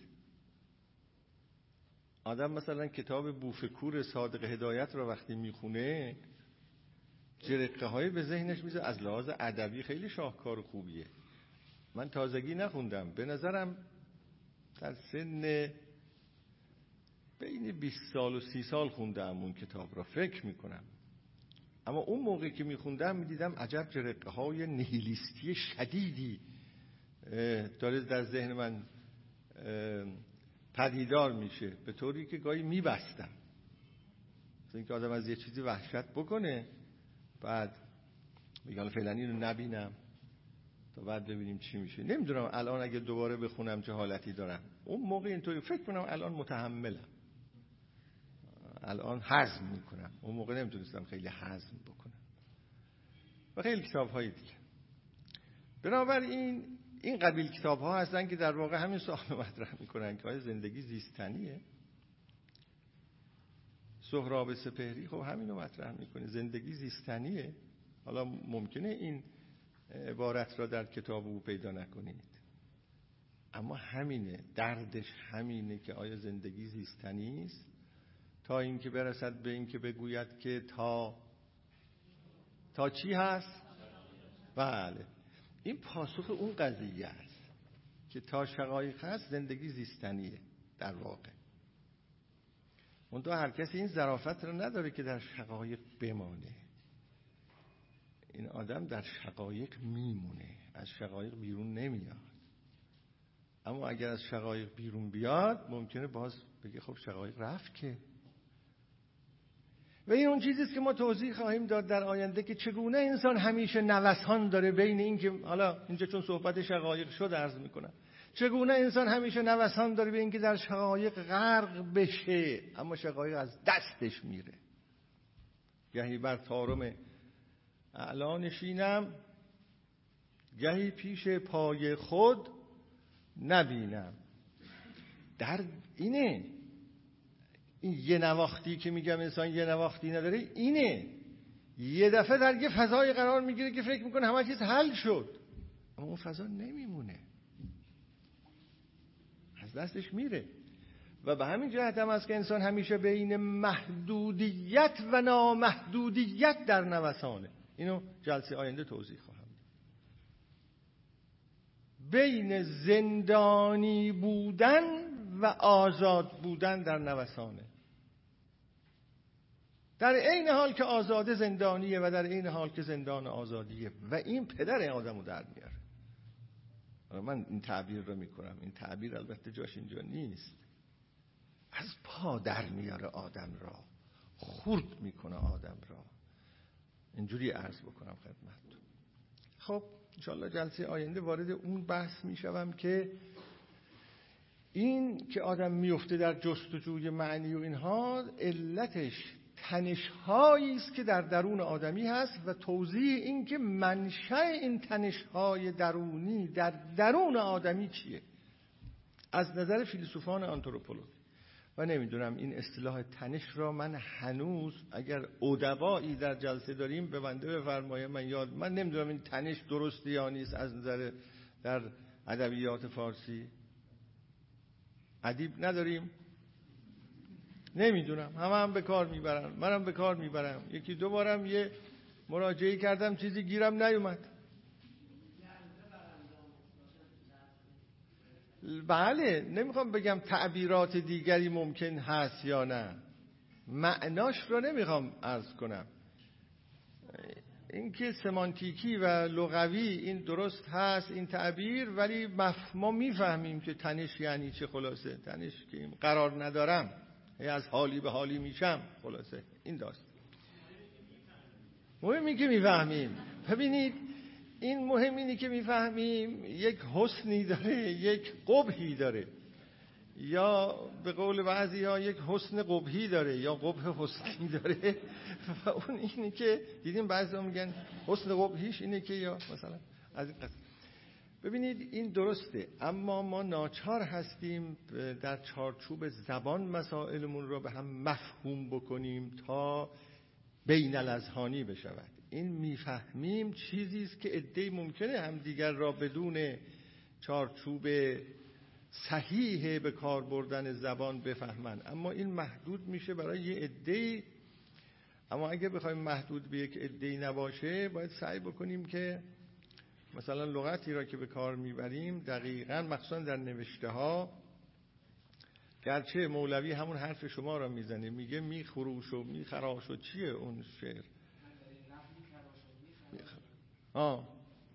آدم مثلا کتاب بوفکور صادق هدایت رو وقتی میخونه جرقه های به ذهنش میزه. از لحاظ ادبی خیلی شاهکار و خوبیه. من تازگی نخوندم، به نظرم در سن بین بیست سال و سی سال خوندم اون کتاب را فکر میکنم، اما اون موقعی که میخوندم میدیدم عجب جرقه های نیهیلیستی شدیدی داره در ذهن من پدیدار میشه، به طوری که گاهی میبستم. مثل اینکه آدم از یه چیزی وحشت بکنه، بعد میگم فعلا اینو نبینم تا بعد ببینیم چی میشه. نمیدونم الان اگه دوباره بخونم چه حالتی دارم. اون موقع اینطوری فکر کنم، الان متحملم، الان هضم میکنم. اون موقع نمیتونستم خیلی هضم بکنم. و خیلی کتاب های دیگه. بنابراین این قبیل کتاب ها هستن که در واقع همین سوال مطرح میکنن که آیا زندگی زیستنیه؟ سهراب سپهری خب همین رو مطرح میکنه، زندگی زیستنیه. حالا ممکنه این عبارت را در کتاب او پیدا نکنید، اما همینه، دردش همینه که آیا زندگی زیستنی است، تا اینکه برسد به اینکه بگوید که تا تا چی هست؟ بله، این پاسخ اون قضیه است که تا شقایق هست زندگی زیستنیه در واقع. منتها هر کسی این ظرافت رو نداره که در شقایق بمانه. این آدم در شقایق میمونه، از شقایق بیرون نمیاد. اما اگر از شقایق بیرون بیاد ممکنه باز بگه خب شقایق رفت که. و این اون چیزی است که ما توضیح خواهیم داد در آینده که چگونه انسان همیشه نوسان داره بین این که، حالا اینجا چون صحبت شقایق شد عرض میکنم، چگونه انسان همیشه نوسان داره به این که در شقایق غرق بشه، اما شقایق از دستش میره. گهی بر طارم اعلا نشینم، گهی پیش پای خود نبینم. در اینه، این یه نواختی که میگم انسان یه نواختی نداره، اینه یه دفعه در یه فضای قرار میگیره که فکر میکنه همه چیز حل شد، اما اون فضا نمیمونه، از دستش میره. و به همین جهت هم است که انسان همیشه بین محدودیت و نامحدودیت در نوسانه. اینو جلسه آینده توضیح خواهم داد. بین زندانی بودن و آزاد بودن در نوسانه. در این حال که آزاده زندانیه و در این حال که زندان آزادیه و این پدر آدمو در میاره. من این تعبیر رو میکنم، این تعبیر البته جاش اینجا نیست. از پا در میاره آدم را، خرد میکنه آدم را. اینجوری عرض بکنم خدمتتون. خب انشالله جلسه آینده وارد اون بحث میشوم که این که آدم میفته در جستجوی معنی و اینها علتش تنش‌هایی است که در درون آدمی هست و توضیح این که منشأ این تنش‌های درونی در درون آدمی چیه از نظر فیلسوفان آنتروپولوژی. و نمیدونم این اصطلاح تنش را من هنوز اگر ادبایی در جلسه داریم به بنده بفرمایه، من یاد من نمیدونم این تنش درسته یا نیست از نظر در ادبیات فارسی. ادیب نداریم؟ نمیدونم، همه هم به کار میبرن، منم به کار میبرم. یکی دو بارم یه مراجعه کردم چیزی گیرم نیومد. بله، نمیخوام بگم تعبیرات دیگری ممکن هست یا نه، معناش رو نمیخوام عرض کنم. این که سمانتیکی و لغوی این درست هست این تعبیر، ولی ما میفهمیم که تنش یعنی چه. خلاصه تنش که قرار ندارم، از حالی به حالی میشم، خلاصه این داست. مهم این که میفهمیم. ببینید این مهم اینه که میفهمیم یک حسنی داره، یک قبحی داره، یا به قول بعضی ها یک حسن قبحی داره یا قبح حسنی داره. و اون اینه که دیدیم بعضی ها میگن حسن قبحیش اینه که یا مثلا از این قصد. ببینید این درسته، اما ما ناچار هستیم در چارچوب زبان مسائلمون رو به هم مفهوم بکنیم تا بین الاذهانی بشود. این میفهمیم چیزی است که عده‌ای ممکنه هم دیگر را بدون چارچوب صحیح به کار بردن زبان بفهمن، اما این محدود میشه برای یه عده‌ای. اما اگه بخوایم محدود به یک عده‌ای نباشه، باید سعی بکنیم که مثلا لغتی را که به کار میبریم دقیقاً مخصوصا در نوشته ها، گرچه مولوی همون حرف شما را میزنه، میگه میخروش و میخراش و چیه اون شعر؟ آه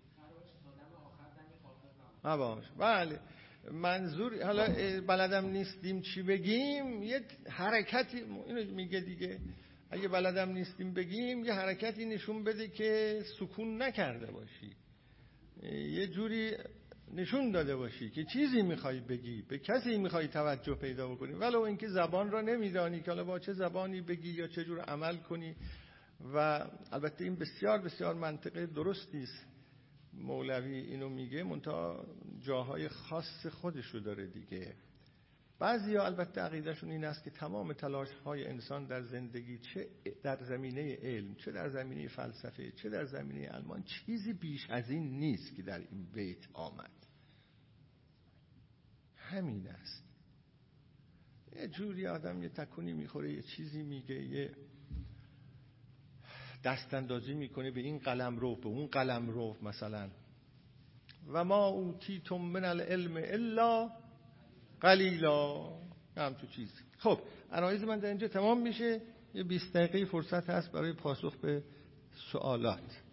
نباش. بله منظور، حالا بلدم نیستیم چی بگیم، یه حرکتی اینو میگه دیگه، اگه بلدم نیستیم بگیم یه حرکتی نشون بده که سکون نکرده باشی، یه جوری نشون داده باشی که چیزی میخوای بگی، به کسی میخوای توجه پیدا بکنی، ولو اینکه زبان را نمیدانی که حالا با چه زبانی بگی یا چه جور عمل کنی. و البته این بسیار بسیار منطقه درستی است، مولوی اینو میگه، منتها جاهای خاص خودشو داره دیگه. بعضیا البته عقیدهشون این است که تمام تلاش‌های انسان در زندگی، چه در زمینه علم، چه در زمینه فلسفه، چه در زمینه علم، چیزی بیش از این نیست که در این بیت آمد. همین است. یه جوری آدم یه تکونی میخوره، یه چیزی میگه، یه دست اندازی میکنه به این قلم رو، به اون قلم رو مثلا. و ما اوتیتم من العلم الا قلیلا، هم تو چیز. خب عرایض من در اینجا تمام میشه. یه بیست دقیقه فرصت هست برای پاسخ به سوالات.